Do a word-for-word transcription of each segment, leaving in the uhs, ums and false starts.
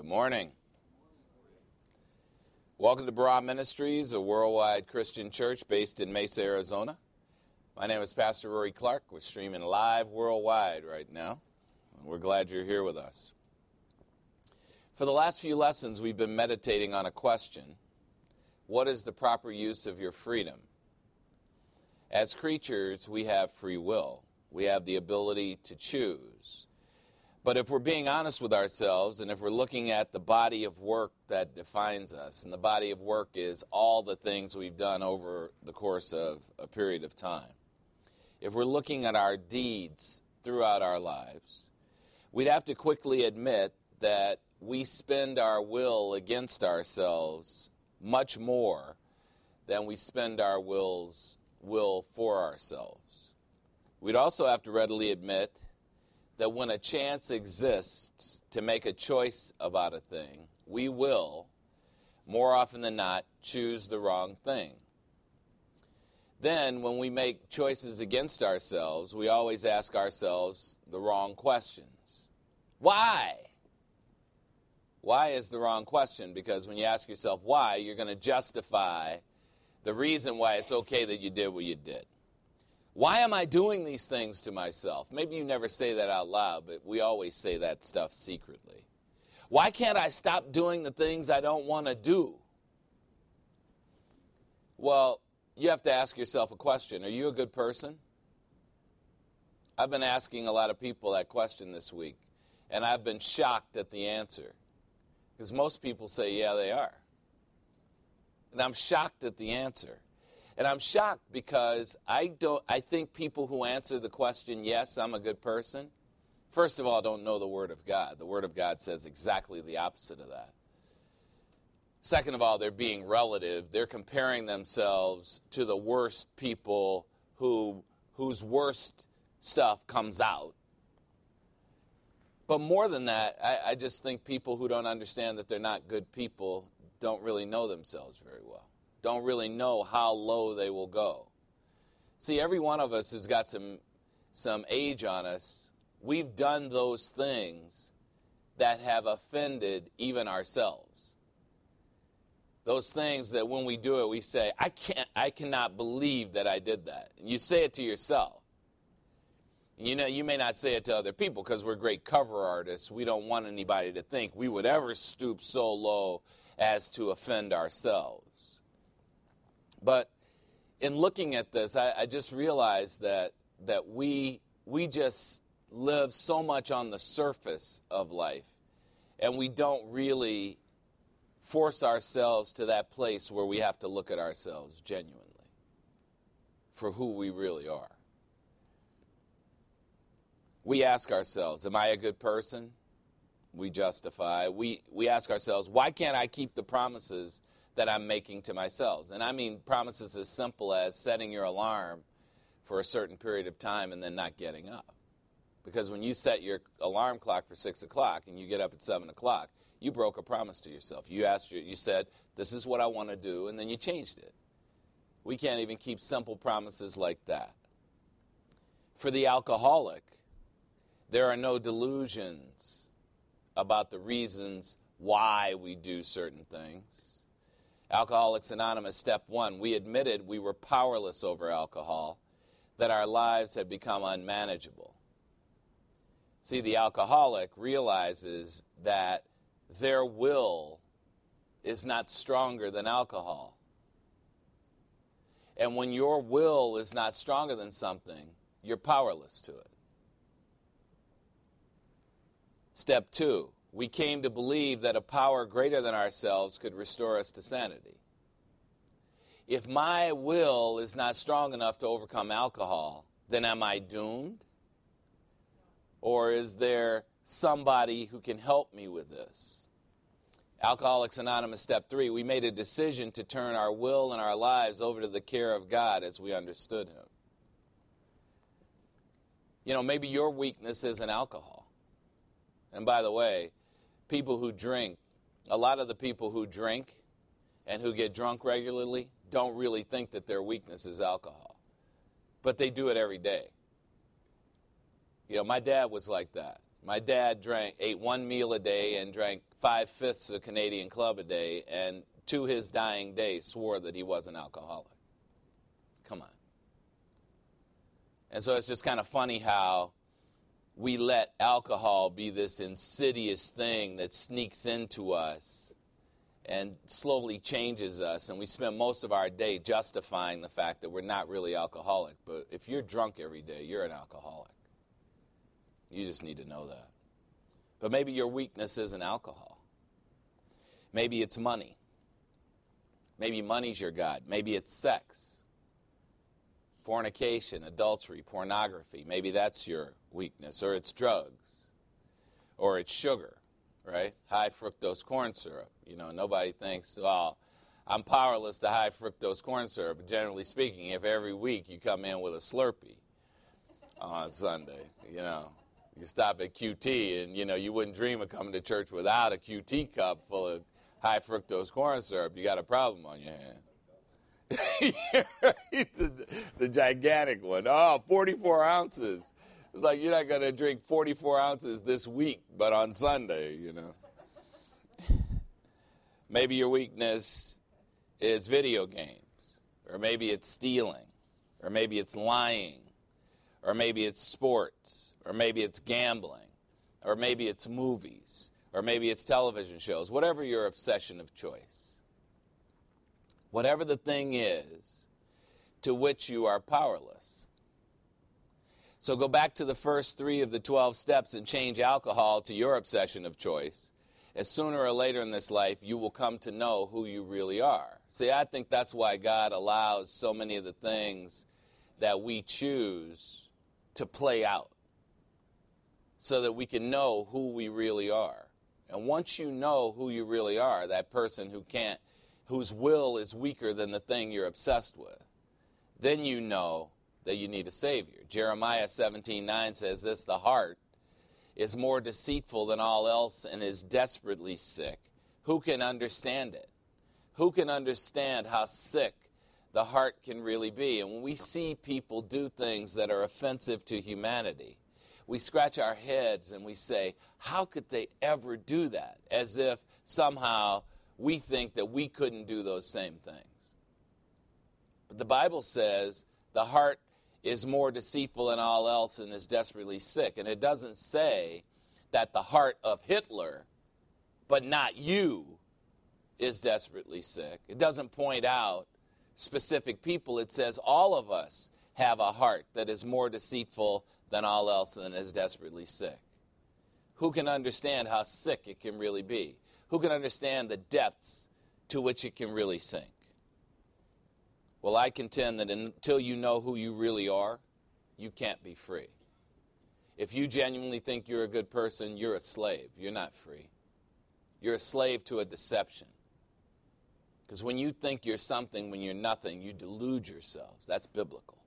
Good morning. Welcome to Barah Ministries, a worldwide Christian church based in Mesa, Arizona. My name is Pastor Rory Clark. We're streaming live worldwide right now. We're glad you're here with us. For the last few lessons, we've been meditating on a question. What is the proper use of your freedom? As creatures, we have free will. We have the ability to choose. But if we're being honest with ourselves, and if we're looking at the body of work that defines us, and the body of work is all the things we've done over the course of a period of time, if we're looking at our deeds throughout our lives, we'd have to quickly admit that we spend our will against ourselves much more than we spend our wills, will for ourselves. We'd also have to readily admit that when a chance exists to make a choice about a thing, we will, more often than not, choose the wrong thing. Then, when we make choices against ourselves, we always ask ourselves the wrong questions. Why? Why is the wrong question? Because when you ask yourself why, you're going to justify the reason why it's okay that you did what you did. Why am I doing these things to myself? Maybe you never say that out loud, but we always say that stuff secretly. Why can't I stop doing the things I don't want to do? Well, you have to ask yourself a question. Are you a good person? I've been asking a lot of people that question this week, and I've been shocked at the answer. Because most people say, yeah, they are. And I'm shocked at the answer. And I'm shocked because I don't. I think people who answer the question, yes, I'm a good person, first of all, don't know the Word of God. The Word of God says exactly the opposite of that. Second of all, they're being relative. They're comparing themselves to the worst people who whose worst stuff comes out. But more than that, I, I just think people who don't understand that they're not good people don't really know themselves very well. Don't really know how low they will go. See, every one of us who's got some some age on us, we've done those things that have offended even ourselves. Those things that when we do it, we say, I can't, I cannot believe that I did that. And you say it to yourself. You know, you may not say it to other people because we're great cover artists. We don't want anybody to think we would ever stoop so low as to offend ourselves. But in looking at this, I, I just realized that that we we just live so much on the surface of life, and we don't really force ourselves to that place where we have to look at ourselves genuinely for who we really are. We ask ourselves, am I a good person? We justify. We, we ask ourselves, why can't I keep the promises that I'm making to myself? And I mean promises as simple as setting your alarm for a certain period of time and then not getting up. Because when you set your alarm clock for six o'clock and you get up at seven o'clock, you broke a promise to yourself. You asked your, you said, this is what I want to do, and then you changed it. We can't even keep simple promises like that. For the alcoholic, there are no delusions about the reasons why we do certain things. Alcoholics Anonymous, step one, we admitted we were powerless over alcohol, that our lives had become unmanageable. See, the alcoholic realizes that their will is not stronger than alcohol. And when your will is not stronger than something, you're powerless to it. Step two, we came to believe that a power greater than ourselves could restore us to sanity. If my will is not strong enough to overcome alcohol, then am I doomed? Or is there somebody who can help me with this? Alcoholics Anonymous, step three, we made a decision to turn our will and our lives over to the care of God as we understood Him. You know, maybe your weakness isn't alcohol. And by the way, people who drink, a lot of the people who drink and who get drunk regularly don't really think that their weakness is alcohol. But they do it every day. You know, my dad was like that. My dad drank, ate one meal a day and drank five-fifths of Canadian Club a day, and to his dying day swore that he was an alcoholic. Come on. And so it's just kind of funny how we let alcohol be this insidious thing that sneaks into us and slowly changes us, and we spend most of our day justifying the fact that we're not really alcoholic. But if you're drunk every day, you're an alcoholic. You just need to know that. But maybe your weakness isn't alcohol. Maybe it's money. Maybe money's your God. Maybe it's sex, fornication, adultery, pornography. Maybe that's your weakness. Or it's drugs. Or it's sugar, right? High fructose corn syrup. You know, nobody thinks, well, I'm powerless to high fructose corn syrup. But generally speaking, if every week you come in with a Slurpee on Sunday, you know, you stop at Q T and, you know, you wouldn't dream of coming to church without a Q T cup full of high fructose corn syrup. You got a problem on your hand. the, the gigantic one. Oh, forty-four ounces. It's like you're not going to drink forty-four ounces this week, but on Sunday, you know. Maybe your weakness is video games, or maybe it's stealing, or maybe it's lying, or maybe it's sports, or maybe it's gambling, or maybe it's movies, or maybe it's television shows, whatever your obsession of choice. Whatever the thing is to which you are powerless. So go back to the first three of the twelve steps and change alcohol to your obsession of choice. As sooner or later in this life, you will come to know who you really are. See, I think that's why God allows so many of the things that we choose to play out, so that we can know who we really are. And once you know who you really are, that person who can't, whose will is weaker than the thing you're obsessed with, then you know that you need a Savior. Jeremiah seventeen nine says this, the heart is more deceitful than all else and is desperately sick. Who can understand it? Who can understand how sick the heart can really be? And when we see people do things that are offensive to humanity, we scratch our heads and we say, how could they ever do that? As if somehow we think that we couldn't do those same things. But the Bible says the heart is more deceitful than all else and is desperately sick. And it doesn't say that the heart of Hitler, but not you, is desperately sick. It doesn't point out specific people. It says all of us have a heart that is more deceitful than all else and is desperately sick. Who can understand how sick it can really be? Who can understand the depths to which it can really sink? Well, I contend that until you know who you really are, you can't be free. If you genuinely think you're a good person, you're a slave. You're not free. You're a slave to a deception. Because when you think you're something when you're nothing, you delude yourselves. That's biblical.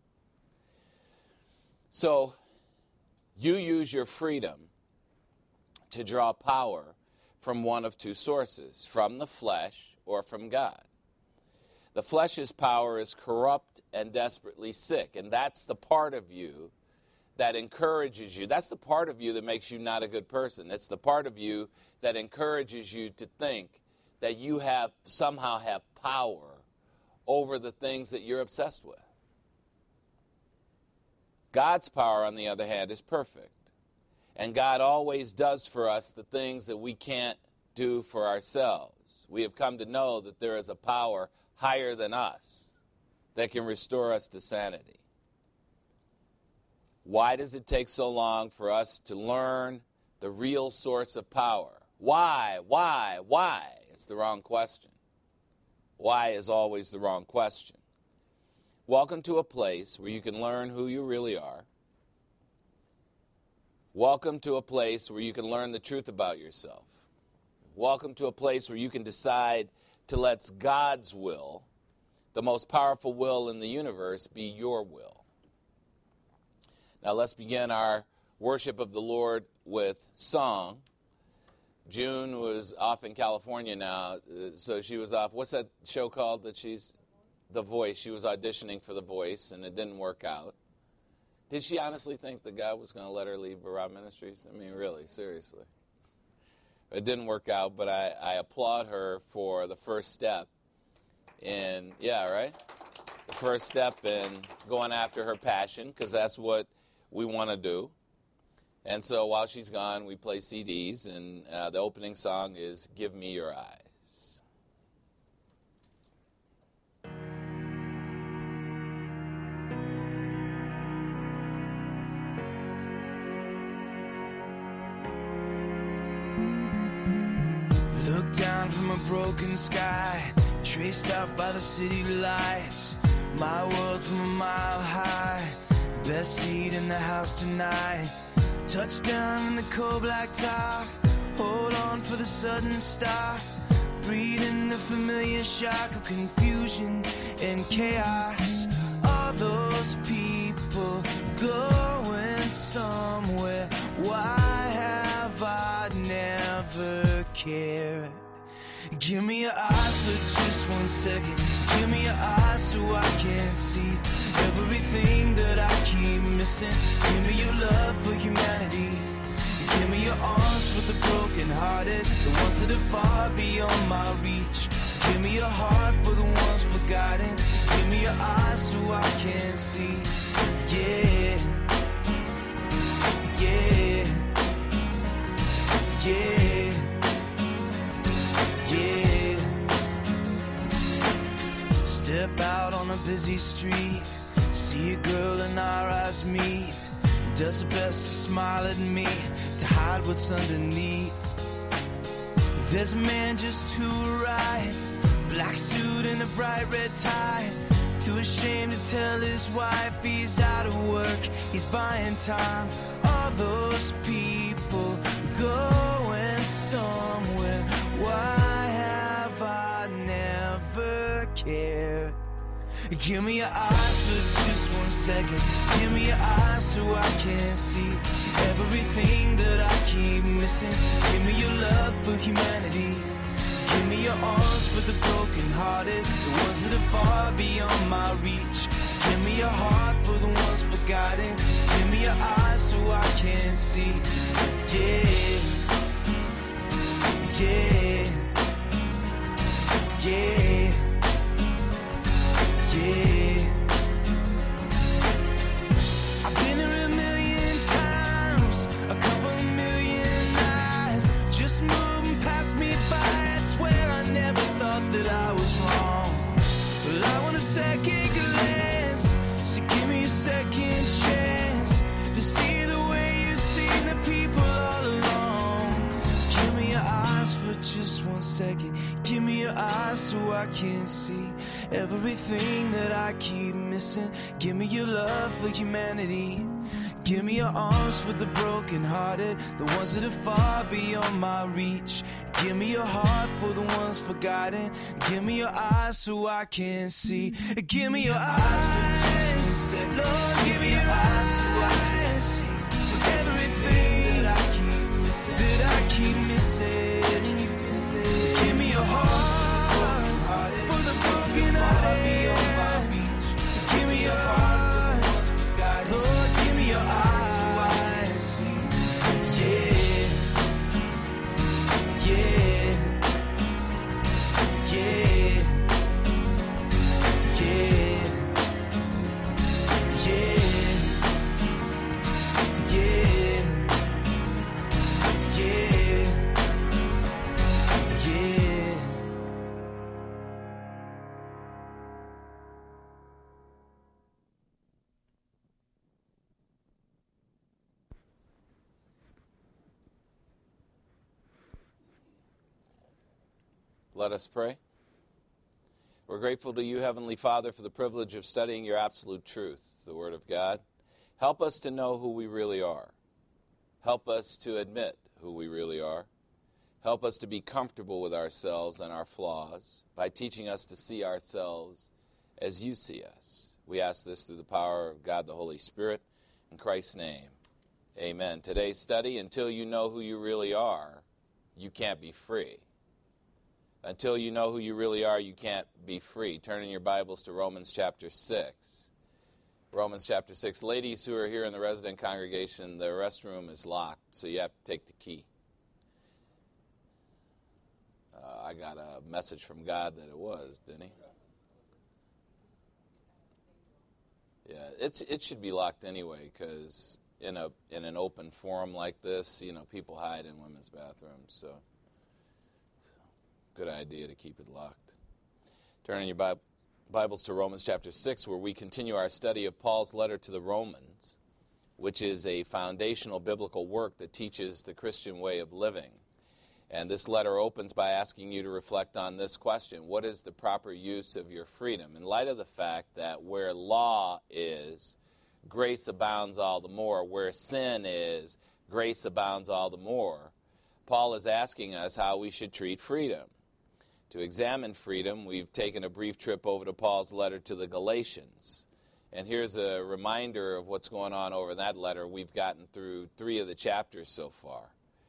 So, you use your freedom to draw power from one of two sources, from the flesh or from God. The flesh's power is corrupt and desperately sick, and that's the part of you that encourages you. That's the part of you that makes you not a good person. It's the part of you that encourages you to think that you have somehow have power over the things that you're obsessed with. God's power, on the other hand, is perfect. And God always does for us the things that we can't do for ourselves. We have come to know that there is a power higher than us that can restore us to sanity. Why does it take so long for us to learn the real source of power? Why? Why? Why? It's the wrong question. Why is always the wrong question. Welcome to a place where you can learn who you really are. Welcome to a place where you can learn the truth about yourself. Welcome to a place where you can decide to let God's will, the most powerful will in the universe, be your will. Now let's begin our worship of the Lord with song. June was off in California now, so she was off. What's that show called that she's, The Voice. She was auditioning for The Voice, and it didn't work out. Did she honestly think that God was going to let her leave Barab Ministries? I mean, really, seriously. It didn't work out, but I, I applaud her for the first step in, yeah, right? The first step in going after her passion, because that's what we want to do. And so while she's gone, we play C Ds, and uh, the opening song is Give Me Your Eyes. Look down from a broken sky, traced out by the city lights. My world from a mile high, best seat in the house tonight. Touchdown in the cold black top, hold on for the sudden stop. Breathing the familiar shock of confusion and chaos. All those people going somewhere. Why have I never cared? Give me your eyes for just one second. Give me your eyes so I can see everything that I keep missing. Give me your love for humanity. Give me your arms for the broken hearted, the ones that are far beyond my reach. Give me your heart for the ones forgotten. Give me your eyes so I can see. Yeah, yeah, yeah, yeah. Step out on a busy street, see a girl and our eyes meet. Does her best to smile at me, to hide what's underneath. There's a man just to her right, black suit and a bright red tie. Too ashamed to tell his wife he's out of work, he's buying time. All those people going somewhere. Why have I never cared? Give me your eyes for just one second. Give me your eyes so I can see everything that I keep missing. Give me your love for humanity. Give me your arms for the broken hearted, the ones that are far beyond my reach. Give me your heart for the ones forgotten. Give me your eyes so I can see. Yeah, yeah, yeah, yeah. I've been here a million times, a couple of million eyes just moving past me by. I swear I never thought that I was wrong. Well, I want a second glance, so give me a second chance to see the way you've seen the people all along. Give me your eyes for just one second. Give me your eyes so I can see everything that I keep missing. Give me your love for humanity. Give me your arms for the broken hearted, the ones that are far beyond my reach. Give me your heart for the ones forgotten. Give me your eyes so I can see. Give me your eyes for just one second. Lord, give me your eyes so I can see everything that I keep missing. That I keep missing. Give me your heart for the broken hearted, beyond my reach. Give me your heart for the ones forgotten. Lord, give me your eyes so I can see. Yeah, yeah, yeah, yeah, yeah, yeah, yeah, yeah. Let us pray. We're grateful to you, Heavenly Father, for the privilege of studying your absolute truth, the Word of God. Help us to know who we really are. Help us to admit who we really are. Help us to be comfortable with ourselves and our flaws by teaching us to see ourselves as you see us. We ask this through the power of God the Holy Spirit. In Christ's name, amen. Today's study, until you know who you really are, you can't be free. Until you know who you really are, you can't be free. Turn in your Bibles to Romans chapter six. Romans chapter six. Ladies who are here in the resident congregation, the restroom is locked, so you have to take the key. Uh, I got a message from God that it was, didn't he? Yeah, it's it should be locked anyway, because in a in an open forum like this, you know, people hide in women's bathrooms, so good idea to keep it locked. Turn in your Bible. Bibles to Romans chapter six, where we continue our study of Paul's letter to the Romans, which is a foundational biblical work that teaches the Christian way of living. And this letter opens by asking you to reflect on this question: what is the proper use of your freedom? In light of the fact that where law is, grace abounds all the more. Where sin is, grace abounds all the more. Paul is asking us how we should treat freedom. To examine freedom, we've taken a brief trip over to Paul's letter to the Galatians. And here's a reminder of what's going on over in that letter. We've gotten through three of the chapters so far.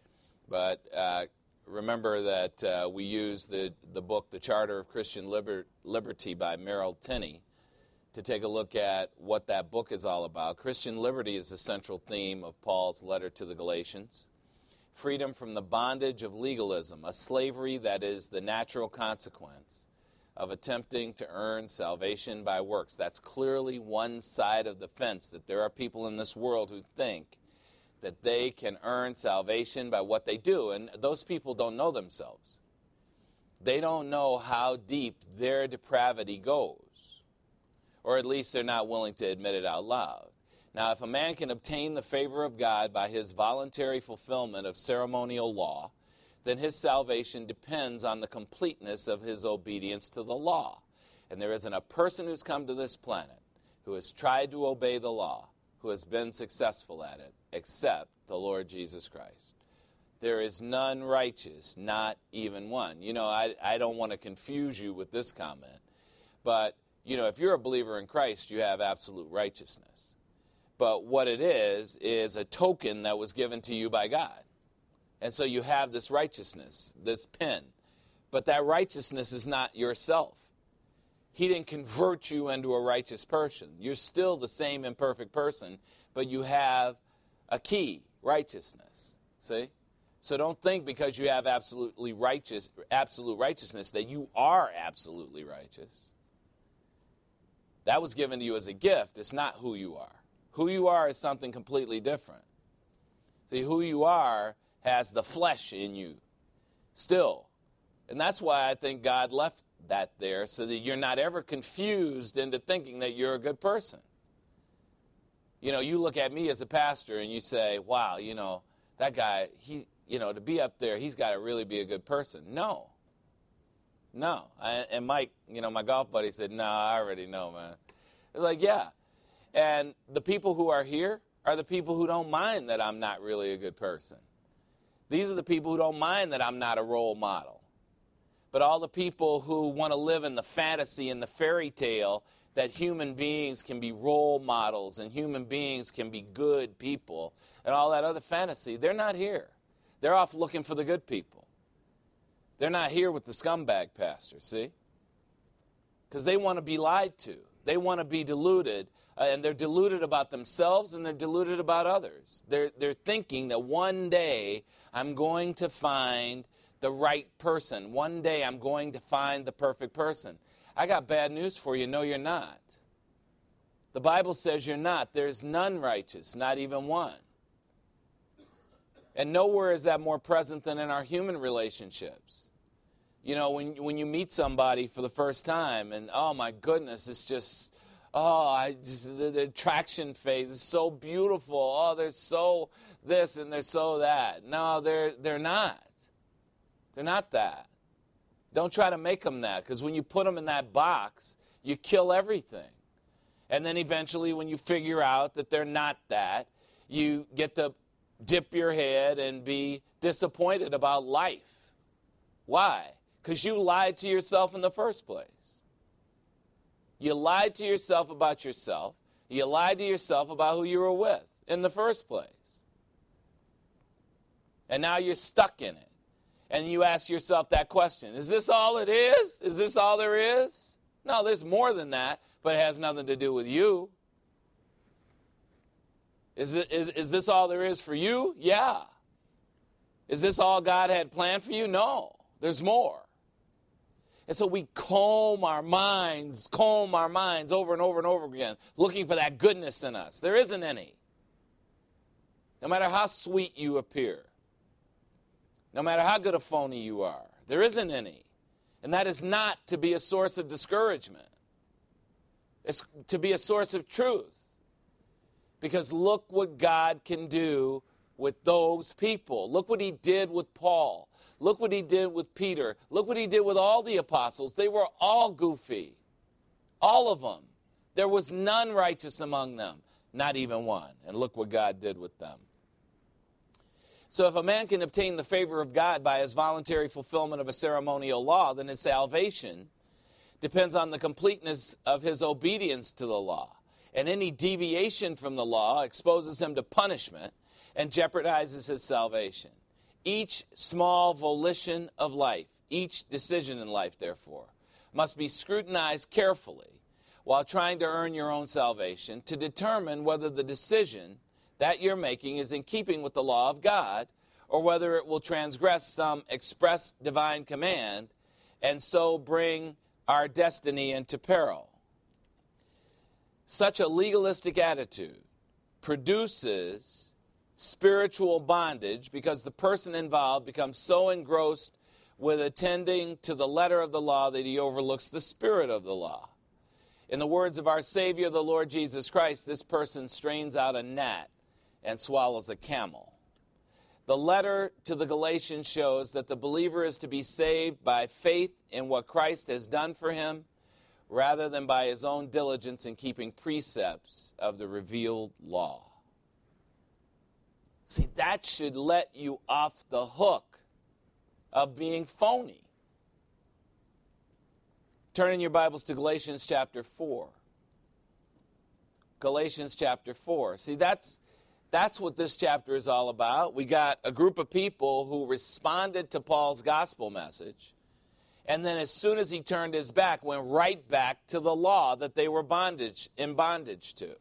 But uh, remember that uh, we use the, the book, The Charter of Christian Liber- Liberty by Merrill Tenney, to take a look at what that book is all about. Christian liberty is the central theme of Paul's letter to the Galatians. Freedom from the bondage of legalism, a slavery that is the natural consequence of attempting to earn salvation by works. That's clearly one side of the fence, that there are people in this world who think that they can earn salvation by what they do, and those people don't know themselves. They don't know how deep their depravity goes, or at least they're not willing to admit it out loud. Now, if a man can obtain the favor of God by his voluntary fulfillment of ceremonial law, then his salvation depends on the completeness of his obedience to the law. And there isn't a person who's come to this planet who has tried to obey the law who has been successful at it, except the Lord Jesus Christ. There is none righteous, not even one. You know, I, I don't want to confuse you with this comment, but, you know, if you're a believer in Christ, you have absolute righteousness. But what it is, is a token that was given to you by God. And so you have this righteousness, this pen. But that righteousness is not yourself. He didn't convert you into a righteous person. You're still the same imperfect person, but you have a key, righteousness. See? So don't think because you have absolutely righteous, absolute righteousness that you are absolutely righteous. That was given to you as a gift. It's not who you are. Who you are is something completely different. See, who you are has the flesh in you still. And that's why I think God left that there, so that you're not ever confused into thinking that you're a good person. You know, you look at me as a pastor and you say, wow, you know, that guy, he, you know, to be up there, he's got to really be a good person. No. No. I, and Mike, you know, my golf buddy said, no, I already know, man. It's like, yeah. And the people who are here are the people who don't mind that I'm not really a good person. These are the people who don't mind that I'm not a role model. But all the people who want to live in the fantasy and the fairy tale that human beings can be role models and human beings can be good people and all that other fantasy, they're not here. They're off looking for the good people. They're not here with the scumbag pastor, see? Because they want to be lied to. They want to be deluded. Uh, and they're deluded about themselves and they're deluded about others. They're, they're thinking that one day I'm going to find the right person. One day I'm going to find the perfect person. I got bad news for you. No, you're not. The Bible says you're not. There's none righteous, not even one. And nowhere is that more present than in our human relationships. You know, when, when you meet somebody for the first time and, oh, my goodness, it's just... Oh, I just, the, the attraction phase is so beautiful. Oh, they're so this and they're so that. No, they're they're not. They're not that. Don't try to make them that, because when you put them in that box, you kill everything. And then eventually when you figure out that they're not that, you get to dip your head and be disappointed about life. Why? Because you lied to yourself in the first place. You lied to yourself about yourself. You lied to yourself about who you were with in the first place. And now you're stuck in it. And you ask yourself that question, is this all it is? Is this all there is? No, there's more than that, but it has nothing to do with you. Is, it, is, is this all there is for you? Yeah. Is this all God had planned for you? No. There's more. And so we comb our minds, comb our minds over and over and over again, looking for that goodness in us. There isn't any. No matter how sweet you appear, no matter how good a phony you are, there isn't any. And that is not to be a source of discouragement. It's to be a source of truth. Because look what God can do with those people. Look what he did with Paul. Look what he did with Peter. Look what he did with all the apostles. They were all goofy. All of them. There was none righteous among them. Not even one. And look what God did with them. So if a man can obtain the favor of God by his voluntary fulfillment of a ceremonial law, then his salvation depends on the completeness of his obedience to the law. And any deviation from the law exposes him to punishment and jeopardizes his salvation. Each small volition of life, each decision in life, therefore, must be scrutinized carefully while trying to earn your own salvation to determine whether the decision that you're making is in keeping with the law of God or whether it will transgress some express divine command and so bring our destiny into peril. Such a legalistic attitude produces spiritual bondage because the person involved becomes so engrossed with attending to the letter of the law that he overlooks the spirit of the law. In the words of our Savior, the Lord Jesus Christ, this person strains out a gnat and swallows a camel. The letter to the Galatians shows that the believer is to be saved by faith in what Christ has done for him rather than by his own diligence in keeping precepts of the revealed law. See, that should let you off the hook of being phony. Turn in your Bibles to Galatians chapter four. Galatians chapter four. See, that's that's what this chapter is all about. We got a group of people who responded to Paul's gospel message, and then as soon as he turned his back, went right back to the law that they were bondage in bondage to.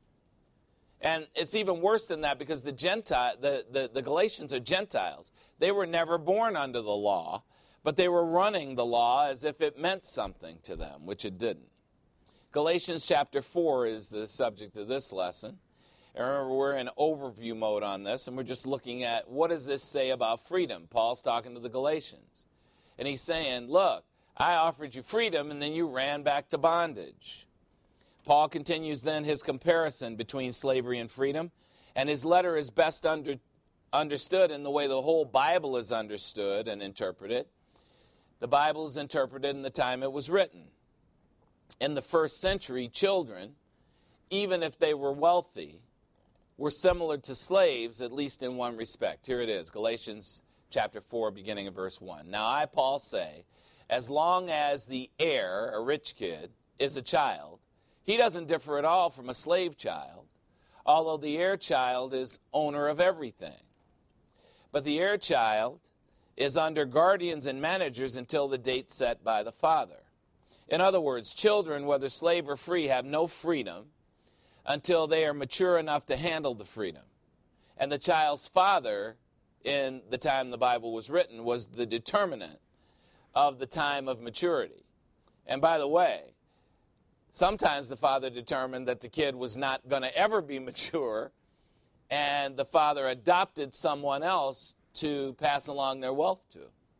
And it's even worse than that because the Gentile, the, the, the Galatians are Gentiles. They were never born under the law, but they were running the law as if it meant something to them, which it didn't. Galatians chapter four is the subject of this lesson. And remember, we're in overview mode on this, and we're just looking at what does this say about freedom. Paul's talking to the Galatians. And he's saying, look, I offered you freedom, and then you ran back to bondage. Paul continues then his comparison between slavery and freedom, and his letter is best under, understood in the way the whole Bible is understood and interpreted. The Bible is interpreted in the time it was written. In the first century, children, even if they were wealthy, were similar to slaves, at least in one respect. Here it is, Galatians chapter four, beginning of verse one. Now I, Paul, say, as long as the heir, a rich kid, is a child, he doesn't differ at all from a slave child, although the heir child is owner of everything. But the heir child is under guardians and managers until the date set by the father. In other words, children, whether slave or free, have no freedom until they are mature enough to handle the freedom. And the child's father, in the time the Bible was written, was the determinant of the time of maturity. And by the way, sometimes the father determined that the kid was not going to ever be mature, and the father adopted someone else to pass along their wealth to.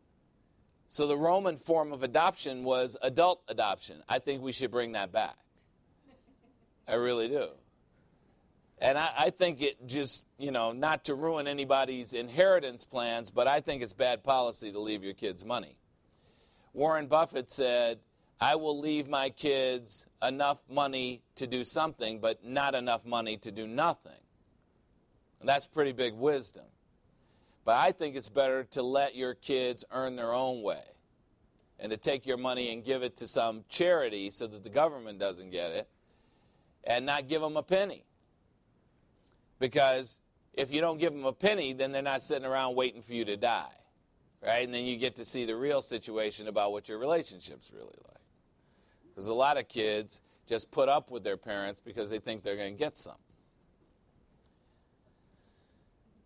So the Roman form of adoption was adult adoption. I think we should bring that back. I really do. And I, I think it just, you know, not to ruin anybody's inheritance plans, but I think it's bad policy to leave your kids money. Warren Buffett said, I will leave my kids enough money to do something, but not enough money to do nothing. And that's pretty big wisdom. But I think it's better to let your kids earn their own way and to take your money and give it to some charity so that the government doesn't get it and not give them a penny. Because if you don't give them a penny, then they're not sitting around waiting for you to die, right? And then you get to see the real situation about what your relationship's really like. Because a lot of kids just put up with their parents because they think they're going to get something.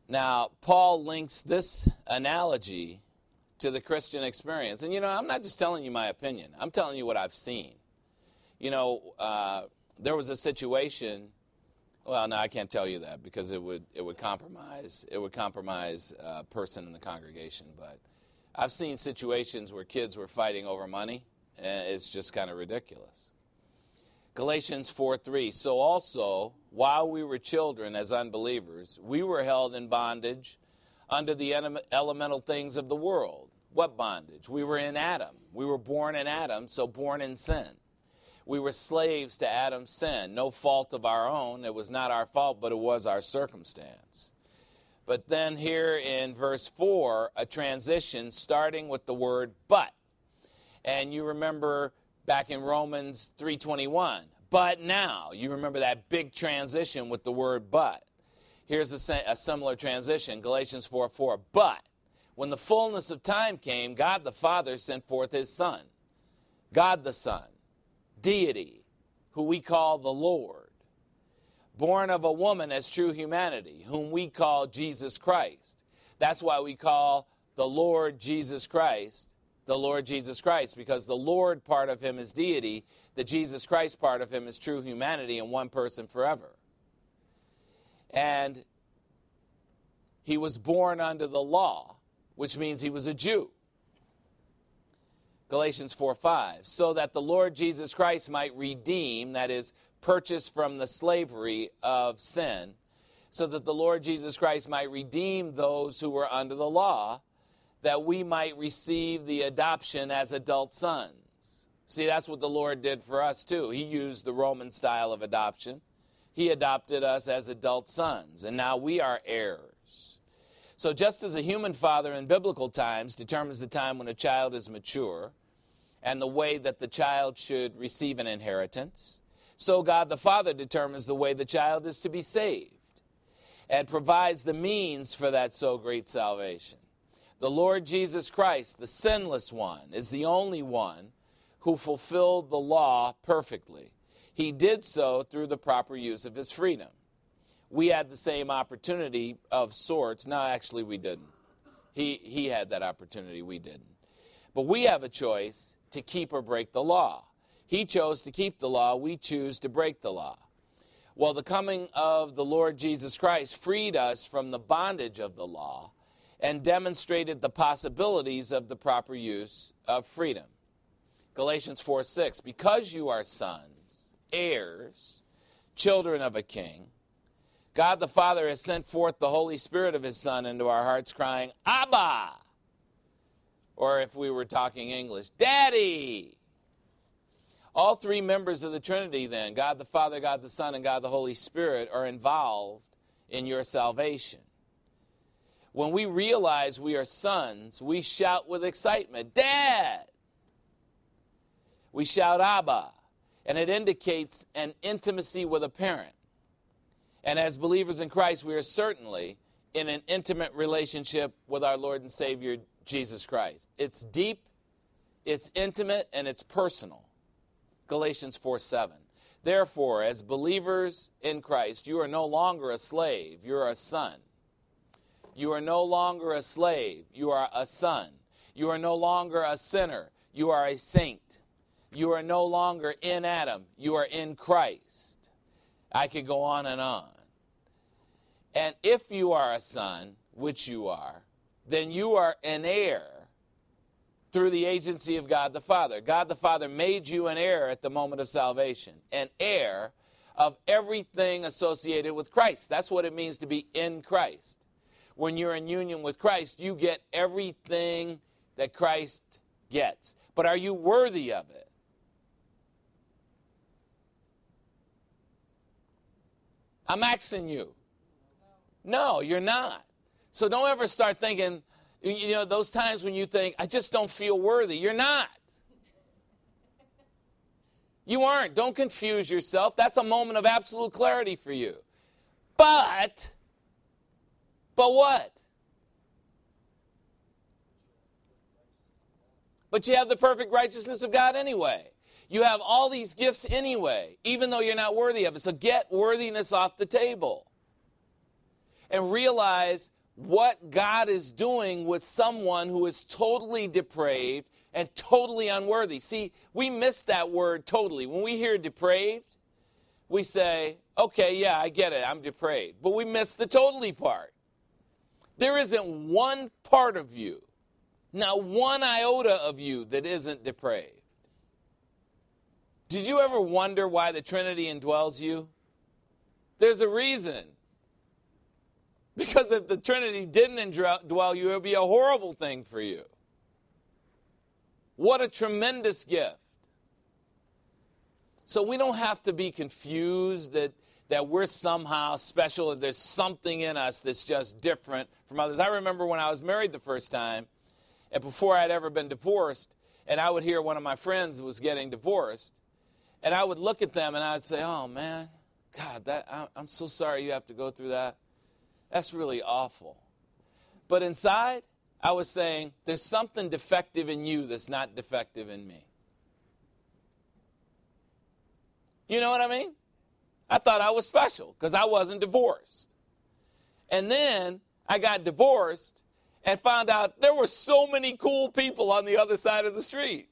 Now, Paul links this analogy to the Christian experience. And, you know, I'm not just telling you my opinion. I'm telling you what I've seen. You know, uh, there was a situation, well, no, I can't tell you that because it would it would compromise, it would compromise a person in the congregation. But I've seen situations where kids were fighting over money, and it's just kind of ridiculous. Galatians four three, so also, while we were children as unbelievers, we were held in bondage under the elemental things of the world. What bondage? We were in Adam. We were born in Adam, so born in sin. We were slaves to Adam's sin. No fault of our own. It was not our fault, but it was our circumstance. But then here in verse four, a transition starting with the word but. And you remember back in Romans three twenty-one, but now. You remember that big transition with the word but. Here's a, a similar transition, Galatians four four. But when the fullness of time came, God the Father sent forth his Son. God the Son, deity, who we call the Lord, born of a woman as true humanity, whom we call Jesus Christ. That's why we call the Lord Jesus Christ the Lord Jesus Christ, because the Lord part of him is deity, the Jesus Christ part of him is true humanity in one person forever. And he was born under the law, which means he was a Jew. Galatians four five, so that the Lord Jesus Christ might redeem, that is, purchase from the slavery of sin, so that the Lord Jesus Christ might redeem those who were under the law, that we might receive the adoption as adult sons. See, that's what the Lord did for us too. He used the Roman style of adoption. He adopted us as adult sons, and now we are heirs. So just as a human father in biblical times determines the time when a child is mature and the way that the child should receive an inheritance, so God the Father determines the way the child is to be saved and provides the means for that so great salvation. The Lord Jesus Christ, the sinless one, is the only one who fulfilled the law perfectly. He did so through the proper use of his freedom. We had the same opportunity of sorts. No, actually we didn't. He, he had that opportunity, we didn't. But we have a choice to keep or break the law. He chose to keep the law. We choose to break the law. Well, the coming of the Lord Jesus Christ freed us from the bondage of the law and demonstrated the possibilities of the proper use of freedom. Galatians four six, because you are sons, heirs, children of a king, God the Father has sent forth the Holy Spirit of his Son into our hearts, crying, Abba! Or if we were talking English, Daddy! All three members of the Trinity then, God the Father, God the Son, and God the Holy Spirit, are involved in your salvation. When we realize we are sons, we shout with excitement, Dad! We shout Abba, and it indicates an intimacy with a parent. And as believers in Christ, we are certainly in an intimate relationship with our Lord and Savior, Jesus Christ. It's deep, it's intimate, and it's personal. Galatians four seven. Therefore, as believers in Christ, you are no longer a slave, you are a son. You are no longer a slave, you are a son. You are no longer a sinner, you are a saint. You are no longer in Adam, you are in Christ. I could go on and on. And if you are a son, which you are, then you are an heir through the agency of God the Father. God the Father made you an heir at the moment of salvation, an heir of everything associated with Christ. That's what it means to be in Christ. When you're in union with Christ, you get everything that Christ gets. But are you worthy of it? I'm asking you. No, you're not. So don't ever start thinking, you know, those times when you think, I just don't feel worthy. You're not. You aren't. Don't confuse yourself. That's a moment of absolute clarity for you. But, but what? But you have the perfect righteousness of God anyway. You have all these gifts anyway, even though you're not worthy of it. So get worthiness off the table. And realize what God is doing with someone who is totally depraved and totally unworthy. See, we miss that word totally. When we hear depraved, we say, okay, yeah, I get it, I'm depraved. But we miss the totally part. There isn't one part of you, not one iota of you, that isn't depraved. Did you ever wonder why the Trinity indwells you? There's a reason. Because if the Trinity didn't indwell you, it would be a horrible thing for you. What a tremendous gift. So we don't have to be confused that, that we're somehow special and there's something in us that's just different from others. I remember when I was married the first time, and before I'd ever been divorced, and I would hear one of my friends was getting divorced, and I would look at them and I would say, oh man, God, that I, I'm so sorry you have to go through that. That's really awful. But inside, I was saying, there's something defective in you that's not defective in me. You know what I mean? I thought I was special because I wasn't divorced. And then I got divorced and found out there were so many cool people on the other side of the street.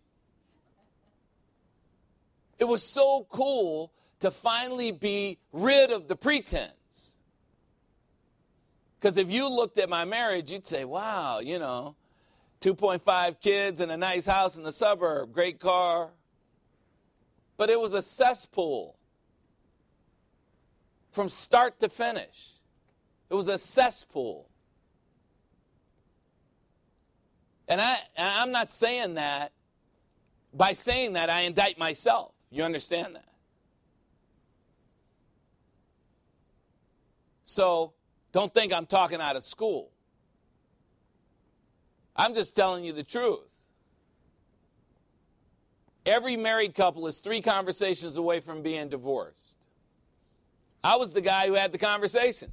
It was so cool to finally be rid of the pretense. Because if you looked at my marriage, you'd say, wow, you know, two point five kids and a nice house in the suburb, great car. But it was a cesspool from start to finish. It was a cesspool. And, I, and I'm not saying that, by saying that, I indict myself. You understand that? So don't think I'm talking out of school. I'm just telling you the truth. Every married couple is three conversations away from being divorced. I was the guy who had the conversations.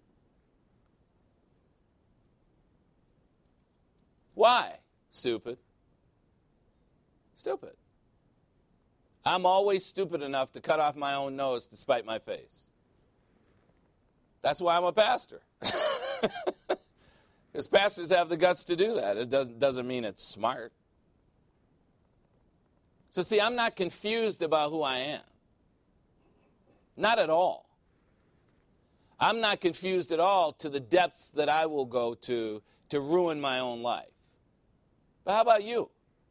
Why? Stupid. Stupid. I'm always stupid enough to cut off my own nose to spite my face. That's why I'm a pastor. Because pastors have the guts to do that. It doesn't, doesn't mean it's smart. So see, I'm not confused about who I am. Not at all. I'm not confused at all to the depths that I will go to to ruin my own life. But how about you?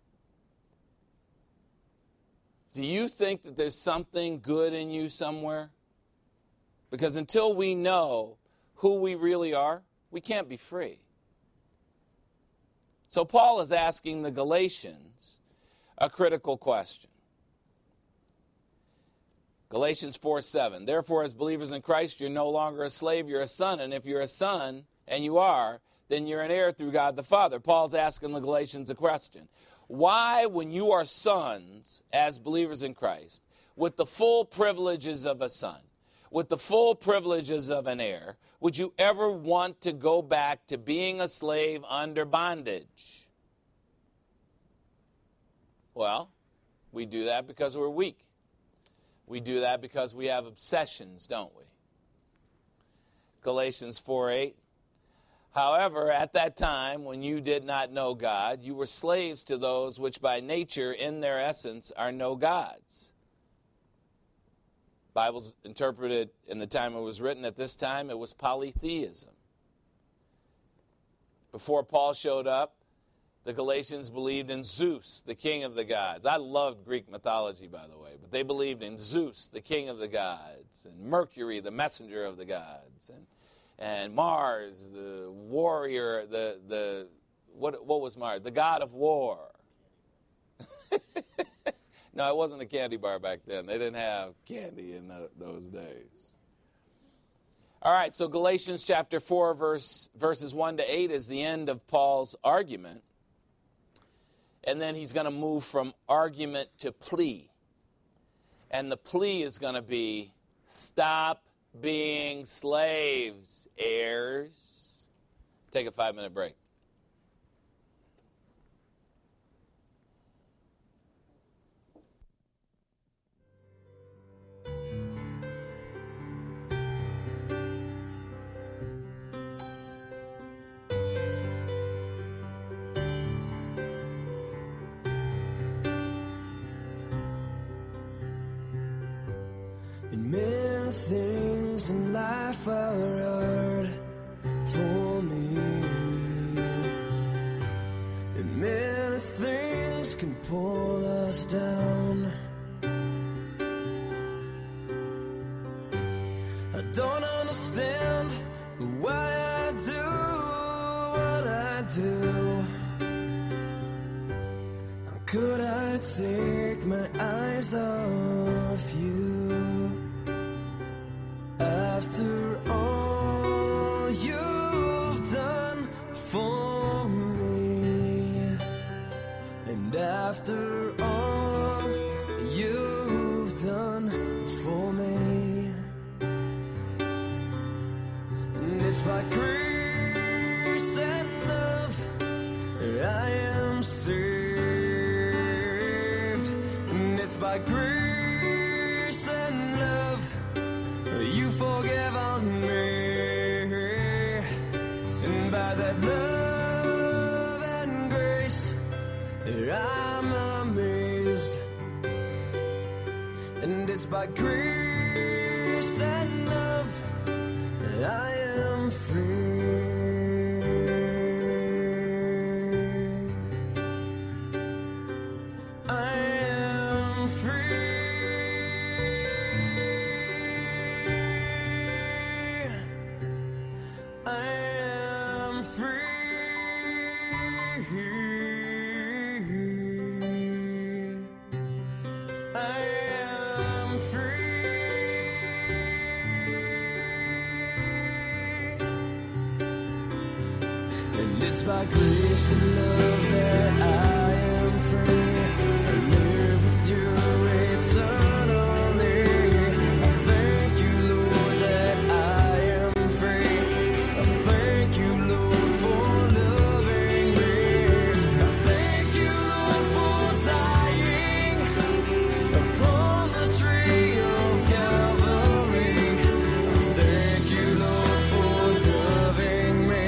Do you think that there's something good in you somewhere? Because until we know who we really are, we can't be free. So Paul is asking the Galatians a critical question. Galatians four seven, therefore as believers in Christ, you're no longer a slave, you're a son. And if you're a son, and you are, then you're an heir through God the Father. Paul's asking the Galatians a question. Why, when you are sons as believers in Christ, with the full privileges of a son, with the full privileges of an heir, would you ever want to go back to being a slave under bondage? Well, we do that because we're weak. We do that because we have obsessions, don't we? Galatians four eight. However, at that time, when you did not know God, you were slaves to those which by nature, in their essence, are no gods. Bible's interpreted in the time it was written. At this time, it was polytheism. Before Paul showed up, the Galatians believed in Zeus, the king of the gods. I loved Greek mythology, by the way, but they believed in Zeus, the king of the gods, and Mercury, the messenger of the gods, and and Mars, the warrior, the the what what was Mars? The god of war. No, it wasn't a candy bar back then. They didn't have candy in the, those days. All right, so Galatians chapter four, verse verses one to eight is the end of Paul's argument. And then he's going to move from argument to plea. And the plea is going to be, stop being slaves, heirs. Take a five-minute break. things in life are hard for me, and many things can pull us down. I don't understand why I do what I do. How could I take my eyes off you? After all you've done for me, and after all you've done for me, and it's by grace and love that I am saved, and it's by grace and love you forgive on me, and by that love and grace I'm amazed, and it's by grace and love that I am free. I am free. It's by grace and love that I am free. I live with you eternally. I thank you, Lord, that I am free. I thank you, Lord, for loving me. I thank you, Lord, for dying upon the tree of Calvary. I thank you, Lord, for loving me.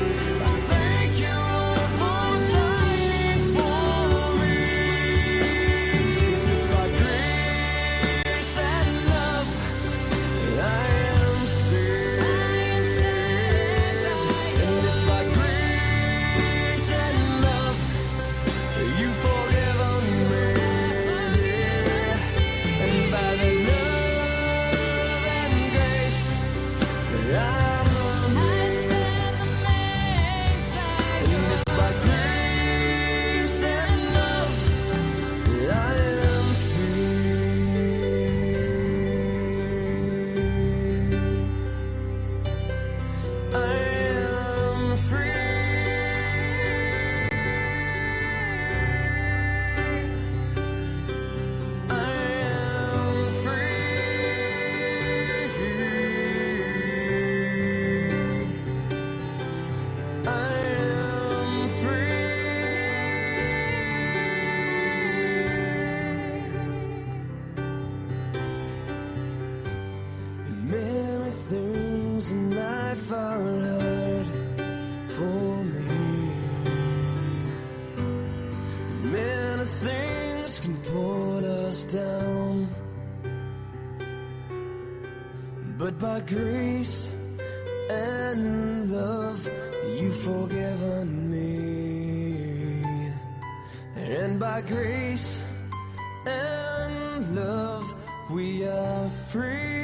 But by grace and love you've forgiven me, and by grace and love we are free.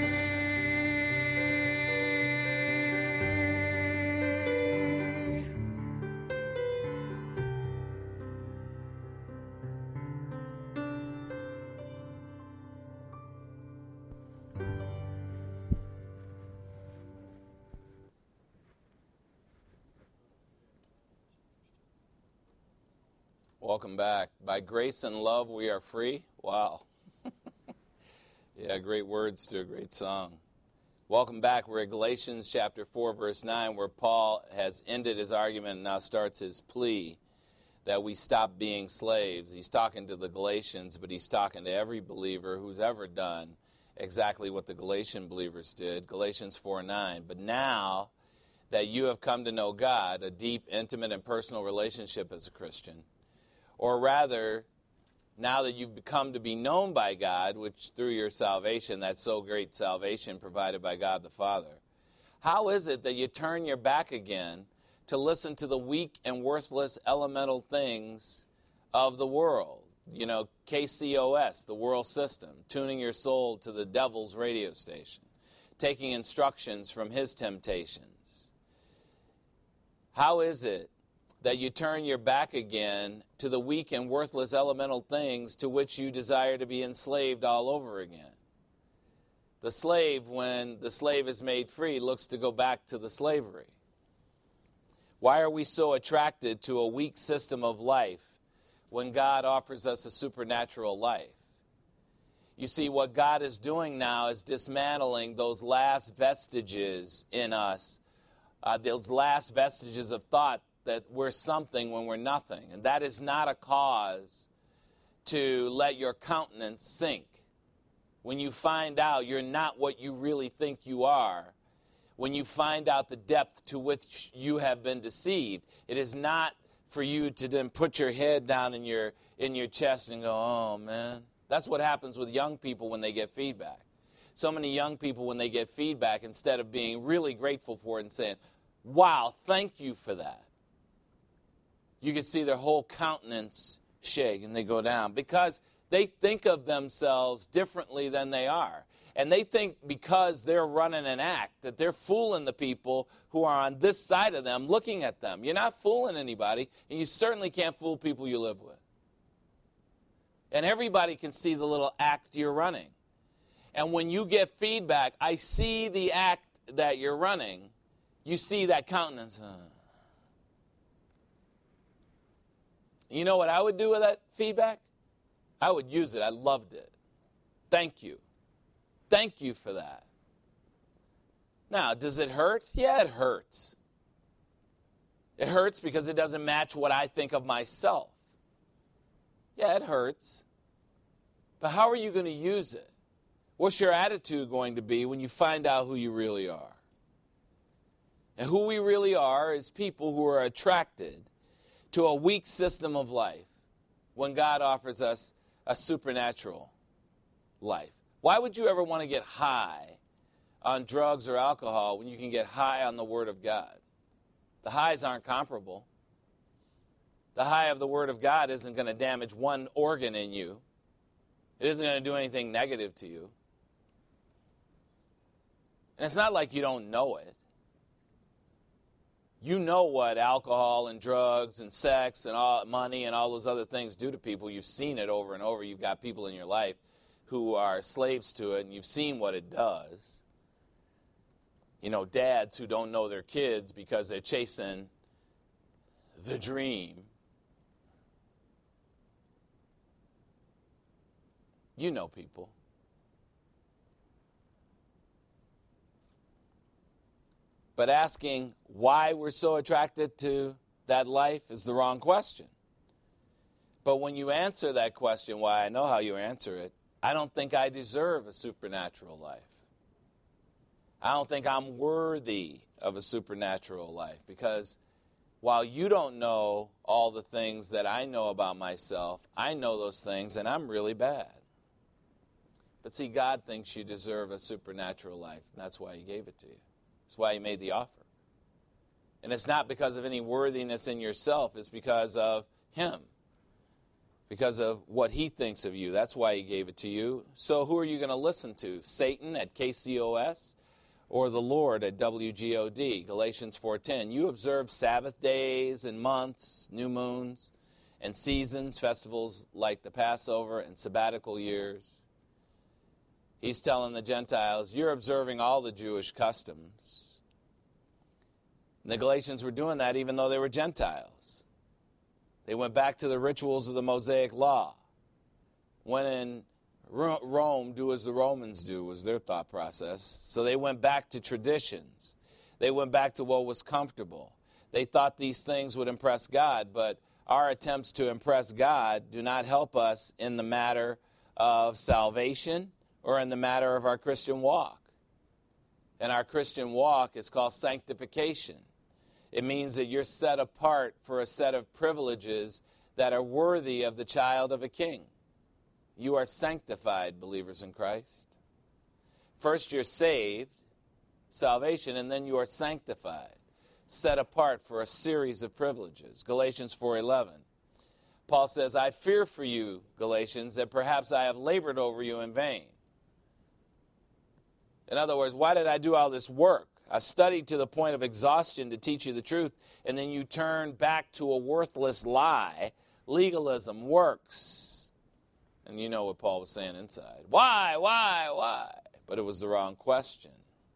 Welcome back. By grace and love we are free. Wow. Yeah, great words to a great song. Welcome back. We're at Galatians chapter four, verse nine, where Paul has ended his argument and now starts his plea that we stop being slaves. He's talking to the Galatians, but he's talking to every believer who's ever done exactly what the Galatian believers did. Galatians four nine. But now that you have come to know God, a deep, intimate, and personal relationship as a Christian, or rather, now that you've become to be known by God, which through your salvation, that so great salvation provided by God the Father, how is it that you turn your back again to listen to the weak and worthless elemental things of the world? You know, K C O S, the world system, tuning your soul to the devil's radio station, taking instructions from his temptations. How is it that you turn your back again to the weak and worthless elemental things to which you desire to be enslaved all over again? The slave, when the slave is made free, looks to go back to the slavery. Why are we so attracted to a weak system of life when God offers us a supernatural life? You see, what God is doing now is dismantling those last vestiges in us, uh, those last vestiges of thought that we're something when we're nothing. And that is not a cause to let your countenance sink. When you find out you're not what you really think you are, when you find out the depth to which you have been deceived, it is not for you to then put your head down in your in your chest and go, oh, man. That's what happens with young people when they get feedback. So many young people, when they get feedback, instead of being really grateful for it and saying, wow, thank you for that, you can see their whole countenance shake and they go down because they think of themselves differently than they are. And they think because they're running an act that they're fooling the people who are on this side of them looking at them. You're not fooling anybody, and you certainly can't fool people you live with. And everybody can see the little act you're running. And when you get feedback, I see the act that you're running, you see that countenance. You know what I would do with that feedback? I would use it. I loved it. Thank you. Thank you for that. Now, does it hurt? Yeah, it hurts. It hurts because it doesn't match what I think of myself. Yeah, it hurts. But how are you going to use it? What's your attitude going to be when you find out who you really are? And who we really are is people who are attracted to a weak system of life when God offers us a supernatural life. Why would you ever want to get high on drugs or alcohol when you can get high on the Word of God? The highs aren't comparable. The high of the Word of God isn't going to damage one organ in you. It isn't going to do anything negative to you. And it's not like you don't know it. You know what alcohol and drugs and sex and all, money and all those other things do to people. You've seen it over and over. You've got people in your life who are slaves to it, and you've seen what it does. You know, dads who don't know their kids because they're chasing the dream. You know people. But asking why we're so attracted to that life is the wrong question. But when you answer that question, why I know how you answer it, I don't think I deserve a supernatural life. I don't think I'm worthy of a supernatural life because while you don't know all the things that I know about myself, I know those things and I'm really bad. But see, God thinks you deserve a supernatural life, and that's why He gave it to you. That's why He made the offer. And it's not because of any worthiness in yourself. It's because of Him. Because of what He thinks of you. That's why He gave it to you. So who are you going to listen to? Satan at K C O S or the Lord at W G O D? Galatians four ten. You observe Sabbath days and months, new moons, and seasons, festivals like the Passover and sabbatical years. He's telling the Gentiles, you're observing all the Jewish customs. And the Galatians were doing that even though they were Gentiles. They went back to the rituals of the Mosaic Law. When in Rome, do as the Romans do, was their thought process. So they went back to traditions. They went back to what was comfortable. They thought these things would impress God, but our attempts to impress God do not help us in the matter of salvation or in the matter of our Christian walk. And our Christian walk is called sanctification. It means that you're set apart for a set of privileges that are worthy of the child of a king. you are sanctified, believers in Christ. First, you're saved, salvation, and then you are sanctified, set apart for a series of privileges. Galatians four eleven. Paul says, I fear for you, Galatians, that perhaps I have labored over you in vain. In other words, why did I do all this work? I've studied to the point of exhaustion to teach you the truth, and then you turn back to a worthless lie, legalism, works. And you know what Paul was saying inside. Why, why, why? But it was the wrong question.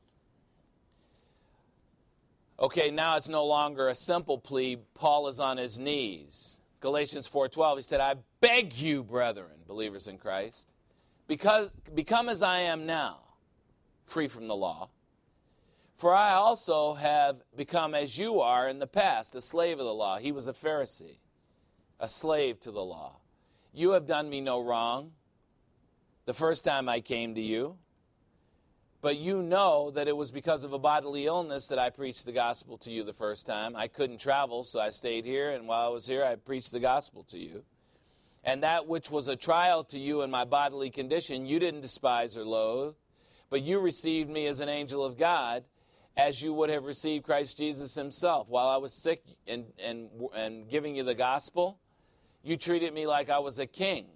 Okay, now it's no longer a simple plea. Paul is on his knees. Galatians four twelve, he said, I beg you, brethren, believers in Christ, because become as I am now, free from the law. For I also have become as you are in the past, a slave of the law. He was a Pharisee, a slave to the law. You have done me no wrong the first time I came to you, but you know that it was because of a bodily illness that I preached the gospel to you the first time. I couldn't travel, so I stayed here, and while I was here, I preached the gospel to you. And that which was a trial to you in my bodily condition, you didn't despise or loathe, but you received me as an angel of God, as you would have received Christ Jesus himself. While I was sick and, and, and giving you the gospel, you treated me like I was a king.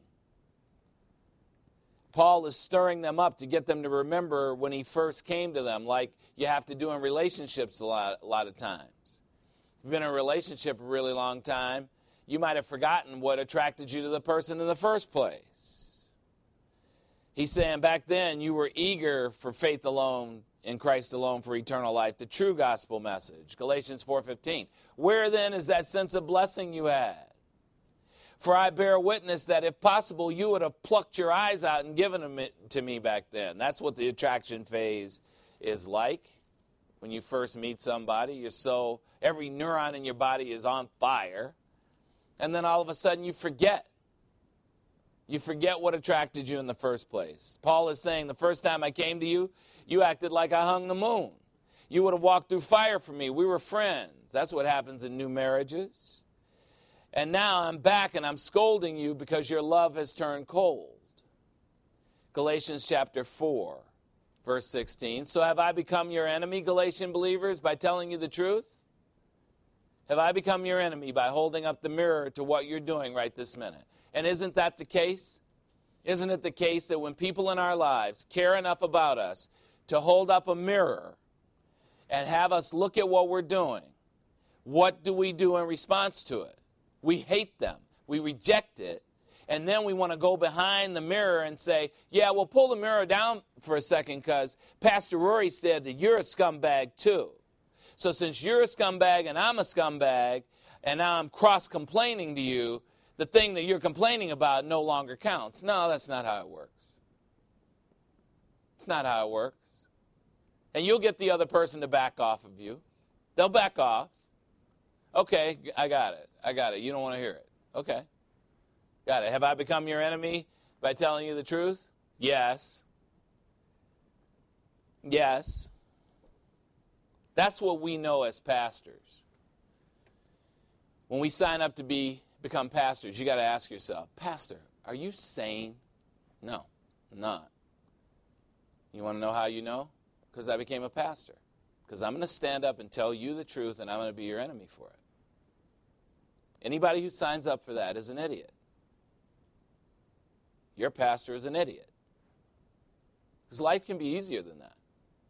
Paul is stirring them up to get them to remember when he first came to them, like you have to do in relationships a lot, a lot of times. If you've been in a relationship a really long time, you might have forgotten what attracted you to the person in the first place. He's saying back then you were eager for faith alone, in Christ alone for eternal life, the true gospel message. Galatians four fifteen. Where then is that sense of blessing you had? For I bear witness that if possible, you would have plucked your eyes out and given them to me back then. That's what the attraction phase is like. When you first meet somebody, you're so, every neuron in your body is on fire. And then all of a sudden you forget. You forget what attracted you in the first place. Paul is saying, the first time I came to you, you acted like I hung the moon. You would have walked through fire for me. We were friends. That's what happens in new marriages. And now I'm back and I'm scolding you because your love has turned cold. Galatians chapter four, verse sixteen. So have I become your enemy, Galatian believers, by telling you the truth? Have I become your enemy by holding up the mirror to what you're doing right this minute? And isn't that the case? Isn't it the case that when people in our lives care enough about us to hold up a mirror and have us look at what we're doing, what do we do in response to it? We hate them. We reject it. And then we want to go behind the mirror and say, yeah, we'll pull the mirror down for a second because Pastor Rory said that you're a scumbag too. So since you're a scumbag and I'm a scumbag, and now I'm cross-complaining to you, the thing that you're complaining about no longer counts. No, that's not how it works. It's not how it works. And you'll get the other person to back off of you. They'll back off. Okay, I got it. I got it. You don't want to hear it. Okay. Got it. Have I become your enemy by telling you the truth? Yes. Yes. That's what we know as pastors. When we sign up to be become pastors, you got to ask yourself, Pastor, are you sane? No, I'm not. You want to know how you know? Because I became a pastor. Because I'm going to stand up and tell you the truth, and I'm going to be your enemy for it. Anybody who signs up for that is an idiot. Your pastor is an idiot. Because life can be easier than that.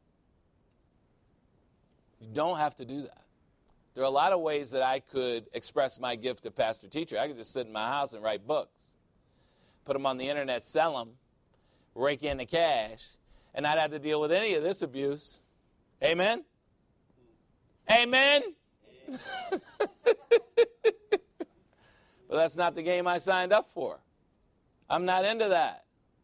You don't have to do that. There are a lot of ways that I could express my gift of pastor teacher. I could just sit in my house and write books, put them on the internet, sell them, rake in the cash, and not have to deal with any of this abuse. Amen? Amen? But that's not the game I signed up for. I'm not into that.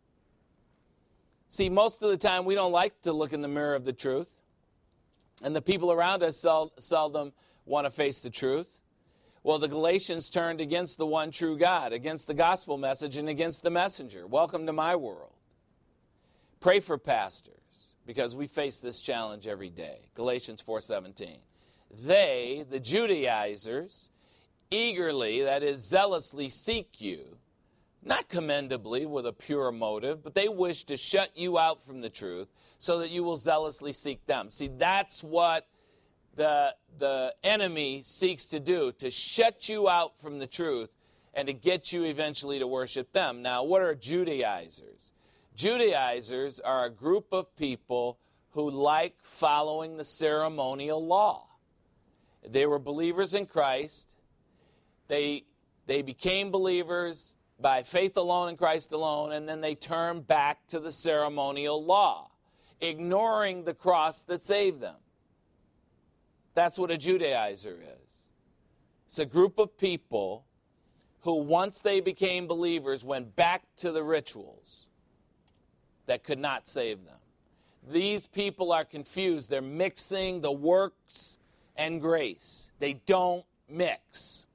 See, most of the time we don't like to look in the mirror of the truth. And the people around us sel- seldom want to face the truth. Well, the Galatians turned against the one true God, against the gospel message, and against the messenger. Welcome to my world. Pray for pastors, because we face this challenge every day. Galatians four seventeen. They, the Judaizers, eagerly, that is zealously, seek you, not commendably with a pure motive, but they wish to shut you out from the truth so that you will zealously seek them. See, that's what the, the enemy seeks to do, to shut you out from the truth and to get you eventually to worship them. Now, what are Judaizers? Judaizers are a group of people who like following the ceremonial law. They were believers in Christ. They, they became believers by faith alone in Christ alone, and then they turned back to the ceremonial law, ignoring the cross that saved them. That's what a Judaizer is. It's a group of people who, once they became believers, went back to the rituals that could not save them. These people are confused. They're mixing the works and grace. They don't mix.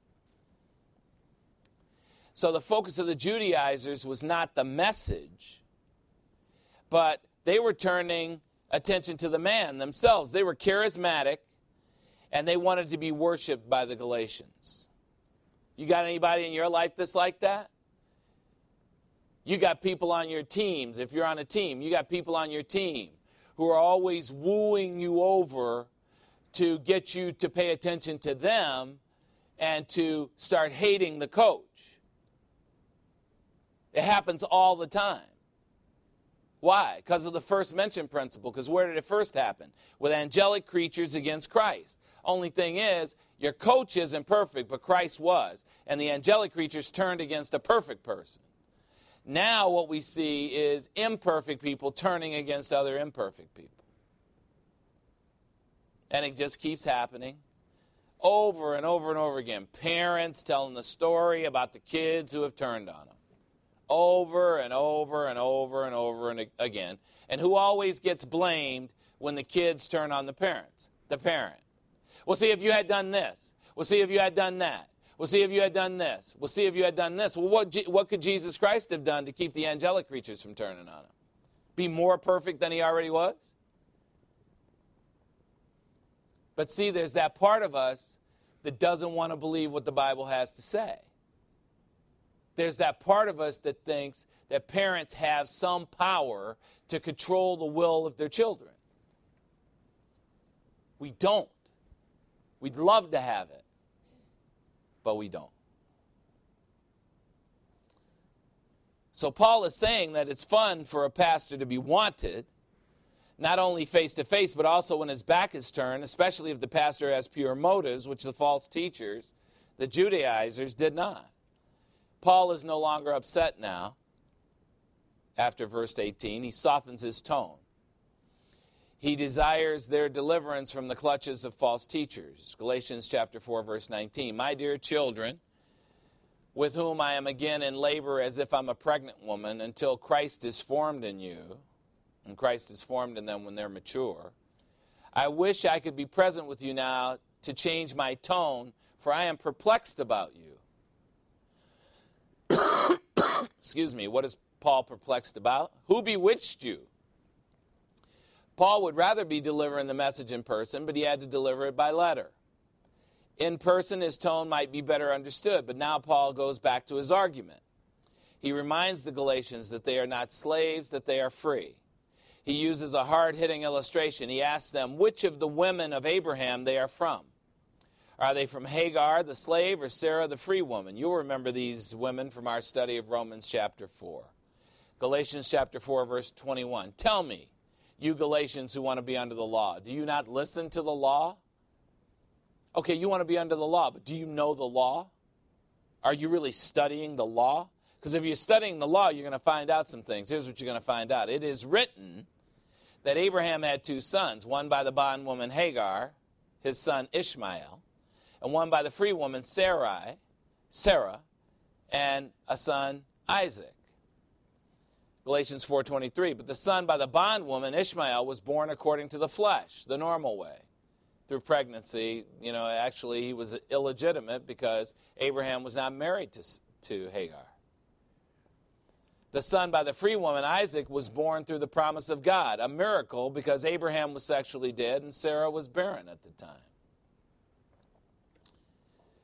So the focus of the Judaizers was not the message, but they were turning attention to the man themselves. They were charismatic, and they wanted to be worshiped by the Galatians. You got anybody in your life that's like that? You got people on your teams. If you're on a team, you got people on your team who are always wooing you over to get you to pay attention to them and to start hating the coach. It happens all the time. Why? Because of the first mention principle. Because where did it first happen? With angelic creatures against Christ. Only thing is, your coach isn't perfect, but Christ was. And the angelic creatures turned against a perfect person. Now what we see is imperfect people turning against other imperfect people. And it just keeps happening over and over and over again. Parents telling the story about the kids who have turned on them. Over and over and over and over and again. And who always gets blamed when the kids turn on the parents? The parent. Well, see, if you had done this. Well, see, if you had done that. Well, see, if you had done this. Well, see, if you had done this. Well, what, what could Jesus Christ have done to keep the angelic creatures from turning on him? Be more perfect than he already was? But see, there's that part of us that doesn't want to believe what the Bible has to say. There's that part of us that thinks that parents have some power to control the will of their children. We don't. We'd love to have it, but we don't. So Paul is saying that it's fun for a pastor to be wanted, not only face-to-face, but also when his back is turned, especially if the pastor has pure motives, which the false teachers, the Judaizers, did not. Paul is no longer upset now. After verse eighteen, he softens his tone. He desires their deliverance from the clutches of false teachers. Galatians chapter four, verse nineteen. My dear children, with whom I am again in labor as if I'm a pregnant woman, until Christ is formed in you, and Christ is formed in them when they're mature, I wish I could be present with you now to change my tone, for I am perplexed about you. Excuse me, what is Paul perplexed about? Who bewitched you? Paul would rather be delivering the message in person, but he had to deliver it by letter. In person, his tone might be better understood, but now Paul goes back to his argument. He reminds the Galatians that they are not slaves, that they are free. He uses a hard-hitting illustration. He asks them which of the women of Abraham they are from. Are they from Hagar, the slave, or Sarah, the free woman? You'll remember these women from our study of Romans chapter four. Galatians chapter four, verse twenty-one. Tell me, you Galatians who want to be under the law, do you not listen to the law? Okay, you want to be under the law, but do you know the law? Are you really studying the law? Because if you're studying the law, you're going to find out some things. Here's what you're going to find out. It is written that Abraham had two sons, one by the bondwoman Hagar, his son Ishmael, and one by the free woman Sarai, Sarah, and a son Isaac. Galatians four twenty-three, but the son by the bondwoman Ishmael was born according to the flesh, the normal way, through pregnancy. You know, actually he was illegitimate because Abraham was not married to, to Hagar. The son by the free woman, Isaac, was born through the promise of God, a miracle because Abraham was sexually dead and Sarah was barren at the time.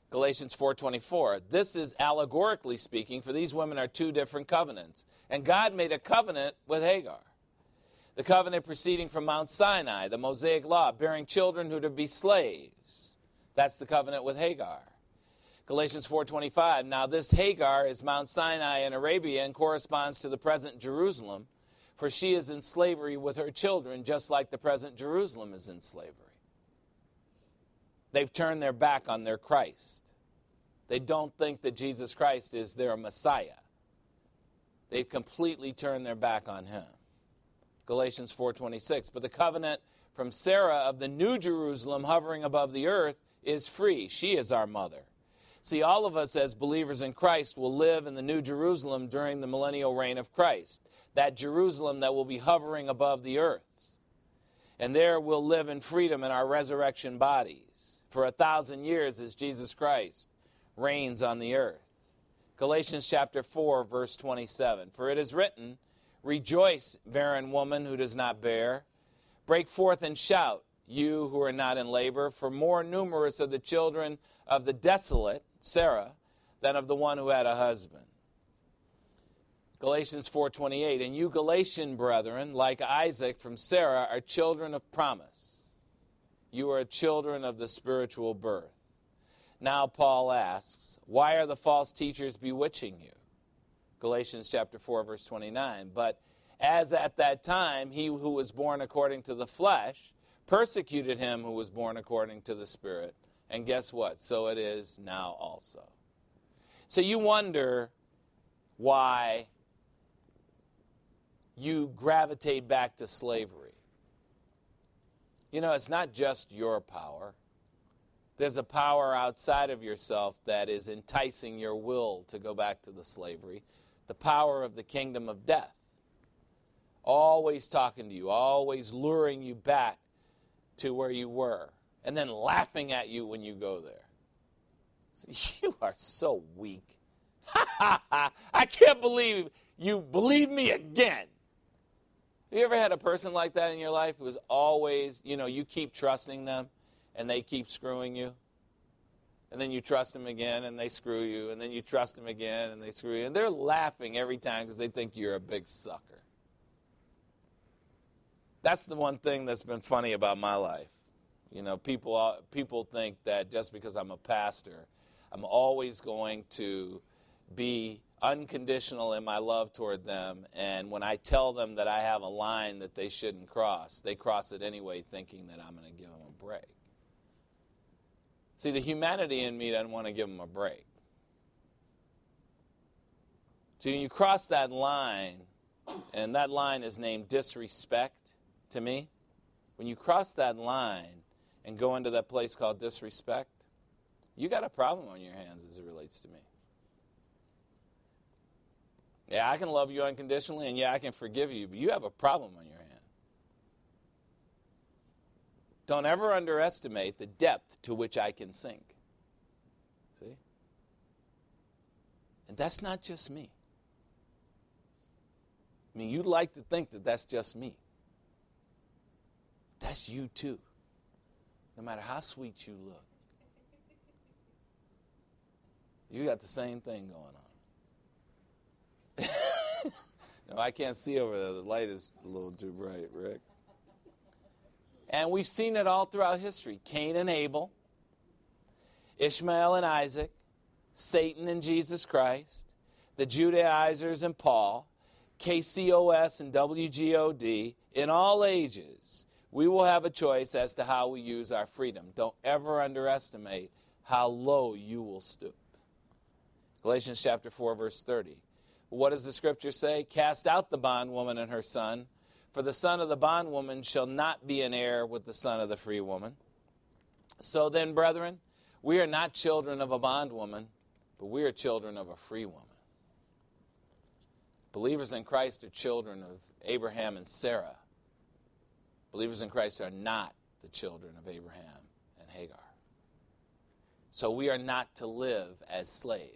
Galatians four twenty-four, this is allegorically speaking, for these women are two different covenants. And God made a covenant with Hagar. The covenant proceeding from Mount Sinai, the Mosaic law, bearing children who to be slaves. That's the covenant with Hagar. Galatians four twenty-five, now this Hagar is Mount Sinai in Arabia and corresponds to the present Jerusalem, for she is in slavery with her children, just like the present Jerusalem is in slavery. They've turned their back on their Christ. They don't think that Jesus Christ is their Messiah. They've completely turned their back on him. Galatians four twenty-six, but the covenant from Sarah of the New Jerusalem hovering above the earth is free. She is our mother. See, all of us as believers in Christ will live in the New Jerusalem during the millennial reign of Christ, that Jerusalem that will be hovering above the earth. And there we'll live in freedom in our resurrection bodies for a thousand years as Jesus Christ reigns on the earth. Galatians chapter four, verse twenty-seven, for it is written, rejoice, barren woman who does not bear. Break forth and shout, you who are not in labor, for more numerous are the children of the desolate, Sarah, than of the one who had a husband. Galatians four twenty-eight, and you Galatian brethren, like Isaac from Sarah, are children of promise. You are children of the spiritual birth. Now Paul asks, why are the false teachers bewitching you? Galatians chapter four, verse twenty-nine. But as at that time he who was born according to the flesh persecuted him who was born according to the Spirit. And guess what? So it is now also. So you wonder why you gravitate back to slavery. You know, it's not just your power. There's a power outside of yourself that is enticing your will to go back to the slavery. The power of the kingdom of death. Always talking to you, always luring you back to where you were, and then laughing at you when you go there. You are so weak. I can't believe you believe me again. Have you ever had a person like that in your life who is always, you know, you keep trusting them, and they keep screwing you? And then you trust them again, and they screw you. And then you trust them again, and they screw you. And they're laughing every time because they think you're a big sucker. That's the one thing that's been funny about my life. You know, people people think that just because I'm a pastor, I'm always going to be unconditional in my love toward them. And when I tell them that I have a line that they shouldn't cross, they cross it anyway thinking that I'm going to give them a break. See, the humanity in me doesn't want to give them a break. So when you cross that line, and that line is named disrespect to me, when you cross that line and go into that place called disrespect, you got a problem on your hands as it relates to me. Yeah, I can love you unconditionally, and yeah, I can forgive you, but you have a problem on your hand. Don't ever underestimate the depth to which I can sink. See? And that's not just me. I mean, you'd like to think that that's just me. That's you too. No matter how sweet you look. You got the same thing going on. No, I can't see over there. The light is a little too bright, Rick. And we've seen it all throughout history. Cain and Abel, Ishmael and Isaac, Satan and Jesus Christ, the Judaizers and Paul, K C O S and W G O D. In all ages, we will have a choice as to how we use our freedom. Don't ever underestimate how low you will stoop. Galatians chapter four, verse thirty. What does the scripture say? Cast out the bondwoman and her son, for the son of the bondwoman shall not be an heir with the son of the free woman. So then, brethren, we are not children of a bondwoman, but we are children of a free woman. Believers in Christ are children of Abraham and Sarah. Believers in Christ are not the children of Abraham and Hagar. So we are not to live as slaves.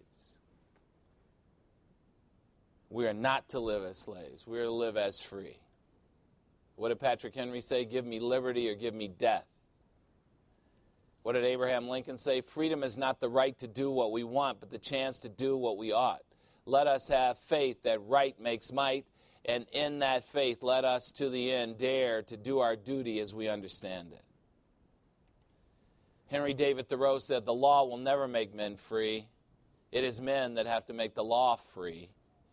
We are not to live as slaves. We are to live as free. What did Patrick Henry say? Give me liberty or give me death. What did Abraham Lincoln say? Freedom is not the right to do what we want, but the chance to do what we ought. Let us have faith that right makes might, and in that faith, let us to the end dare to do our duty as we understand it. Henry David Thoreau said, the law will never make men free. It is men that have to make the law free.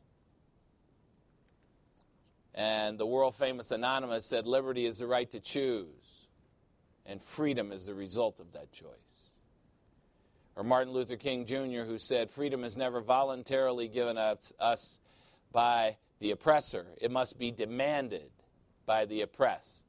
And the world-famous Anonymous said, liberty is the right to choose, and freedom is the result of that choice. Or Martin Luther King Junior, who said, freedom is never voluntarily given us by the oppressor. It must be demanded by the oppressed.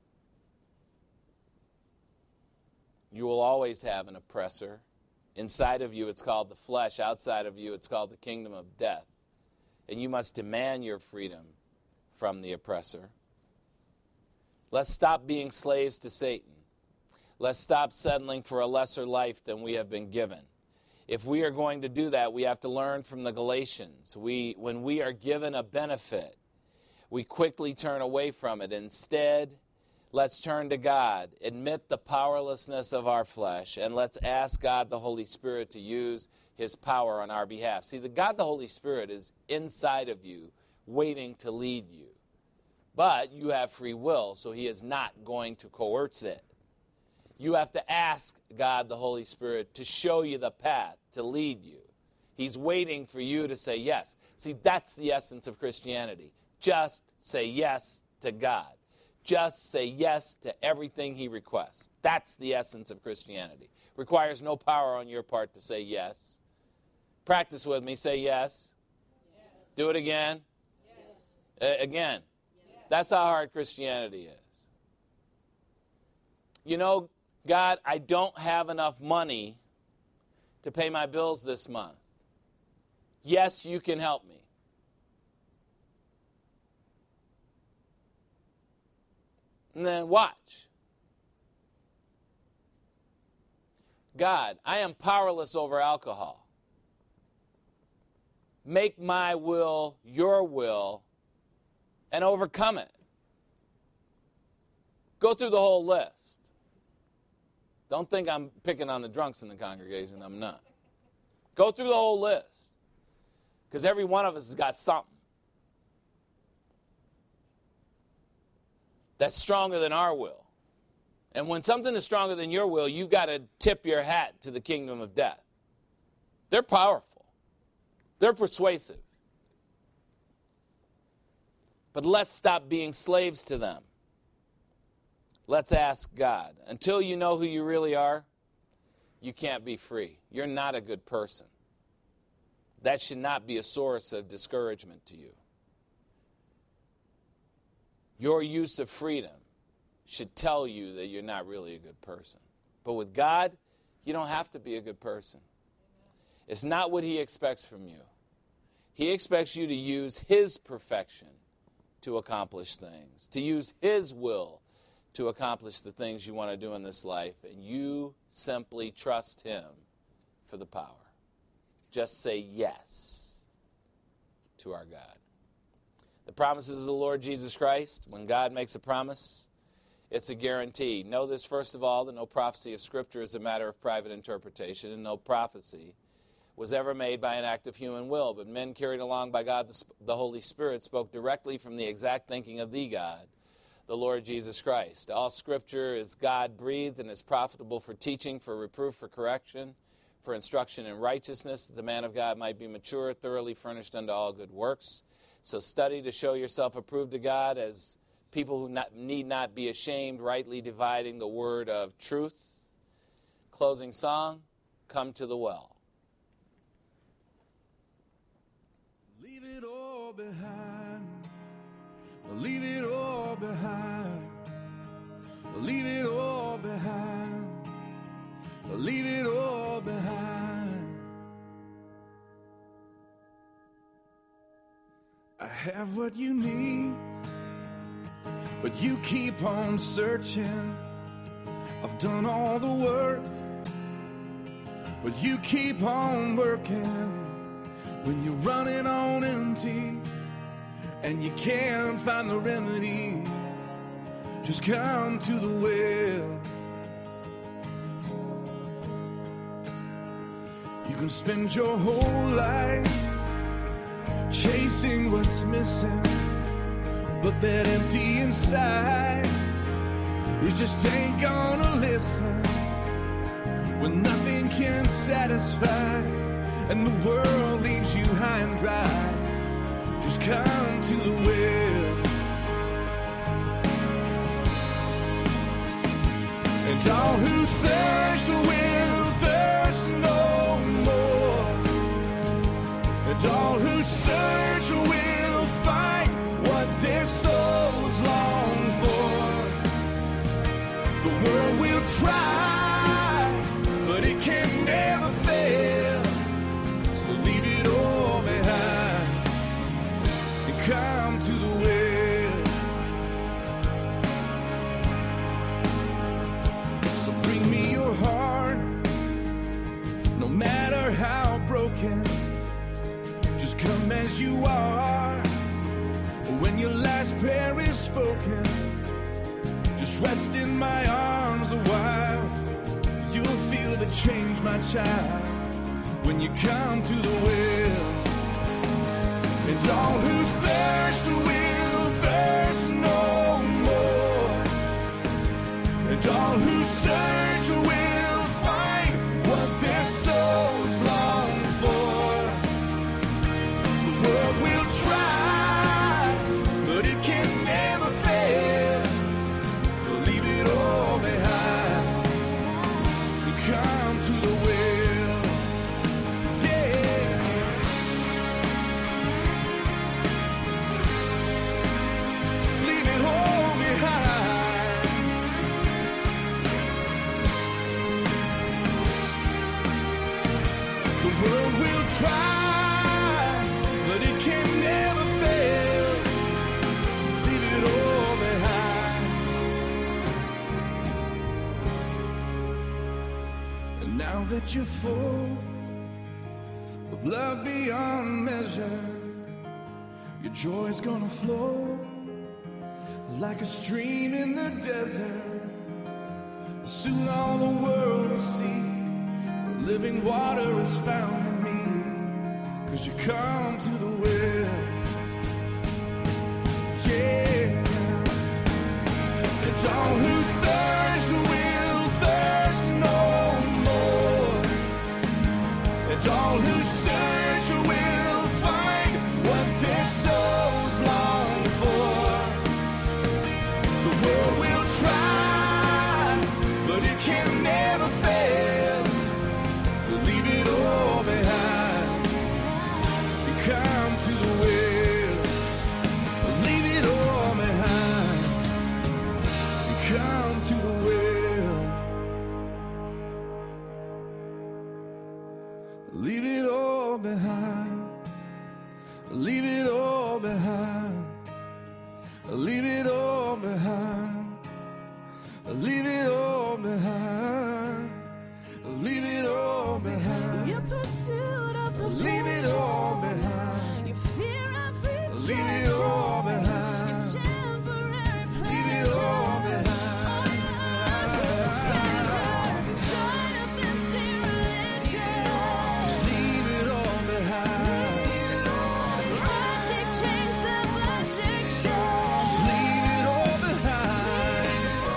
You will always have an oppressor. Inside of you, it's called the flesh. Outside of you, it's called the kingdom of death. And you must demand your freedom from the oppressor. Let's stop being slaves to Satan. Let's stop settling for a lesser life than we have been given. If we are going to do that, we have to learn from the Galatians. We, when we are given a benefit, we quickly turn away from it. Instead, let's turn to God, admit the powerlessness of our flesh, and let's ask God the Holy Spirit to use his power on our behalf. See, the God the Holy Spirit is inside of you, waiting to lead you. But you have free will, so he is not going to coerce it. You have to ask God the Holy Spirit to show you the path, to lead you. He's waiting for you to say yes. See, that's the essence of Christianity. Just say yes to God. Just say yes to everything he requests. That's the essence of Christianity. Requires no power on your part to say yes. Practice with me. Say yes. Yes. Do it again. Yes. Uh, again. Yes. That's how hard Christianity is. You know, God, I don't have enough money to pay my bills this month. Yes, you can help me. And then watch. God, I am powerless over alcohol. Make my will your will and overcome it. Go through the whole list. Don't think I'm picking on the drunks in the congregation. I'm not. Go through the whole list. Because every one of us has got something that's stronger than our will. And when something is stronger than your will, you've got to tip your hat to the kingdom of death. They're powerful. They're persuasive. But let's stop being slaves to them. Let's ask God. Until you know who you really are, you can't be free. You're not a good person. That should not be a source of discouragement to you. Your use of freedom should tell you that you're not really a good person. But with God, you don't have to be a good person. It's not what he expects from you. He expects you to use his perfection to accomplish things, to use his will to accomplish the things you want to do in this life, and you simply trust him for the power. Just say yes to our God. The promises of the Lord Jesus Christ, when God makes a promise, it's a guarantee. Know this, first of all, that no prophecy of Scripture is a matter of private interpretation, and no prophecy was ever made by an act of human will, but men carried along by God the Holy Spirit spoke directly from the exact thinking of the God, the Lord Jesus Christ. All Scripture is God-breathed and is profitable for teaching, for reproof, for correction, for instruction in righteousness, that the man of God might be mature, thoroughly furnished unto all good works. So study to show yourself approved to God as people who not, need not be ashamed, rightly dividing the word of truth. Closing song, Come to the Well. Leave it all behind. Leave it all behind. Leave it all behind. Leave it all behind. I have what you need, but you keep on searching. I've done all the work, but you keep on working. When you're running on empty and you can't find the remedy, just come to the well. can spend your whole life chasing what's missing, but that empty inside, you just ain't gonna listen. When nothing can satisfy and the world leaves you high and dry, just come to the well. And all who thirst will thirst no more, and all who search will find what their souls long for. The world will try, but it can never fail, so leave it all behind and come to the well. So bring me your heart, no matter how broken, just come as you are. When your last prayer is spoken, just rest in my arms a while. You'll feel the change, my child, when you come to the well. It's all who thirst will thirst no more, and all who search will find what their souls long for. The world will try, but it can never fail, so leave it all behind. Come to the well, yeah. Leave it all behind. The world will try, but it can never fail. Leave it all behind. And now that you're full of love beyond measure, your joy's gonna flow like a stream in the desert. Soon all the world will see the living water is found in me, 'cause you come to the well, yeah. It's all who thirst will thirst no more, it's all who search will find what their souls long for. The world will try, but it can never fail, so leave it all behind and come to the well. Leave it all behind and come to the well. Leave it all behind. Leave it all behind. Leave it all behind. Leave it all behind. Leave it all behind. Your pursuit of perfection. Leave it all behind. Your fear of rejection. Leave it all behind. Your temporary pleasure. Leave it all behind. Just leave it all behind. Just leave it all behind.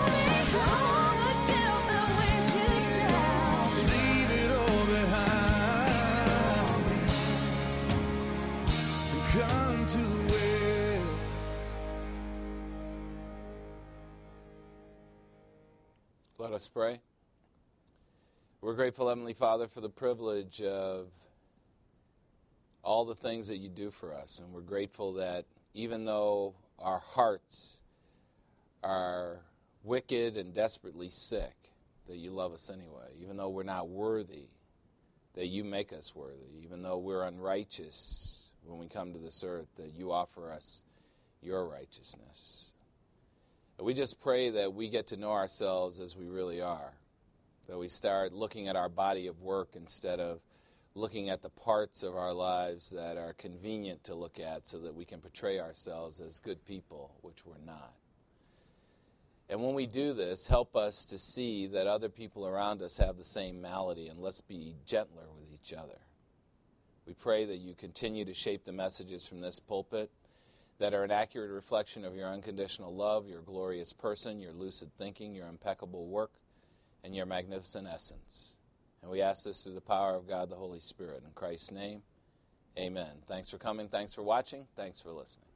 Just leave it all behind. And come to the well. Let us pray. We're grateful, Heavenly Father, for the privilege of all the things that you do for us. And we're grateful that even though our hearts are wicked and desperately sick, that you love us anyway. Even though we're not worthy, that you make us worthy. Even though we're unrighteous when we come to this earth, that you offer us your righteousness. And we just pray that we get to know ourselves as we really are. That we start looking at our body of work instead of looking at the parts of our lives that are convenient to look at so that we can portray ourselves as good people, which we're not. And when we do this, help us to see that other people around us have the same malady, and let's be gentler with each each other. We pray that you continue to shape the messages from this pulpit that are an accurate reflection of your unconditional love, your glorious person, your lucid thinking, your impeccable work, and your magnificent essence. And we ask this through the power of God the Holy Spirit. In Christ's name, amen. Thanks for coming. Thanks for watching. Thanks for listening.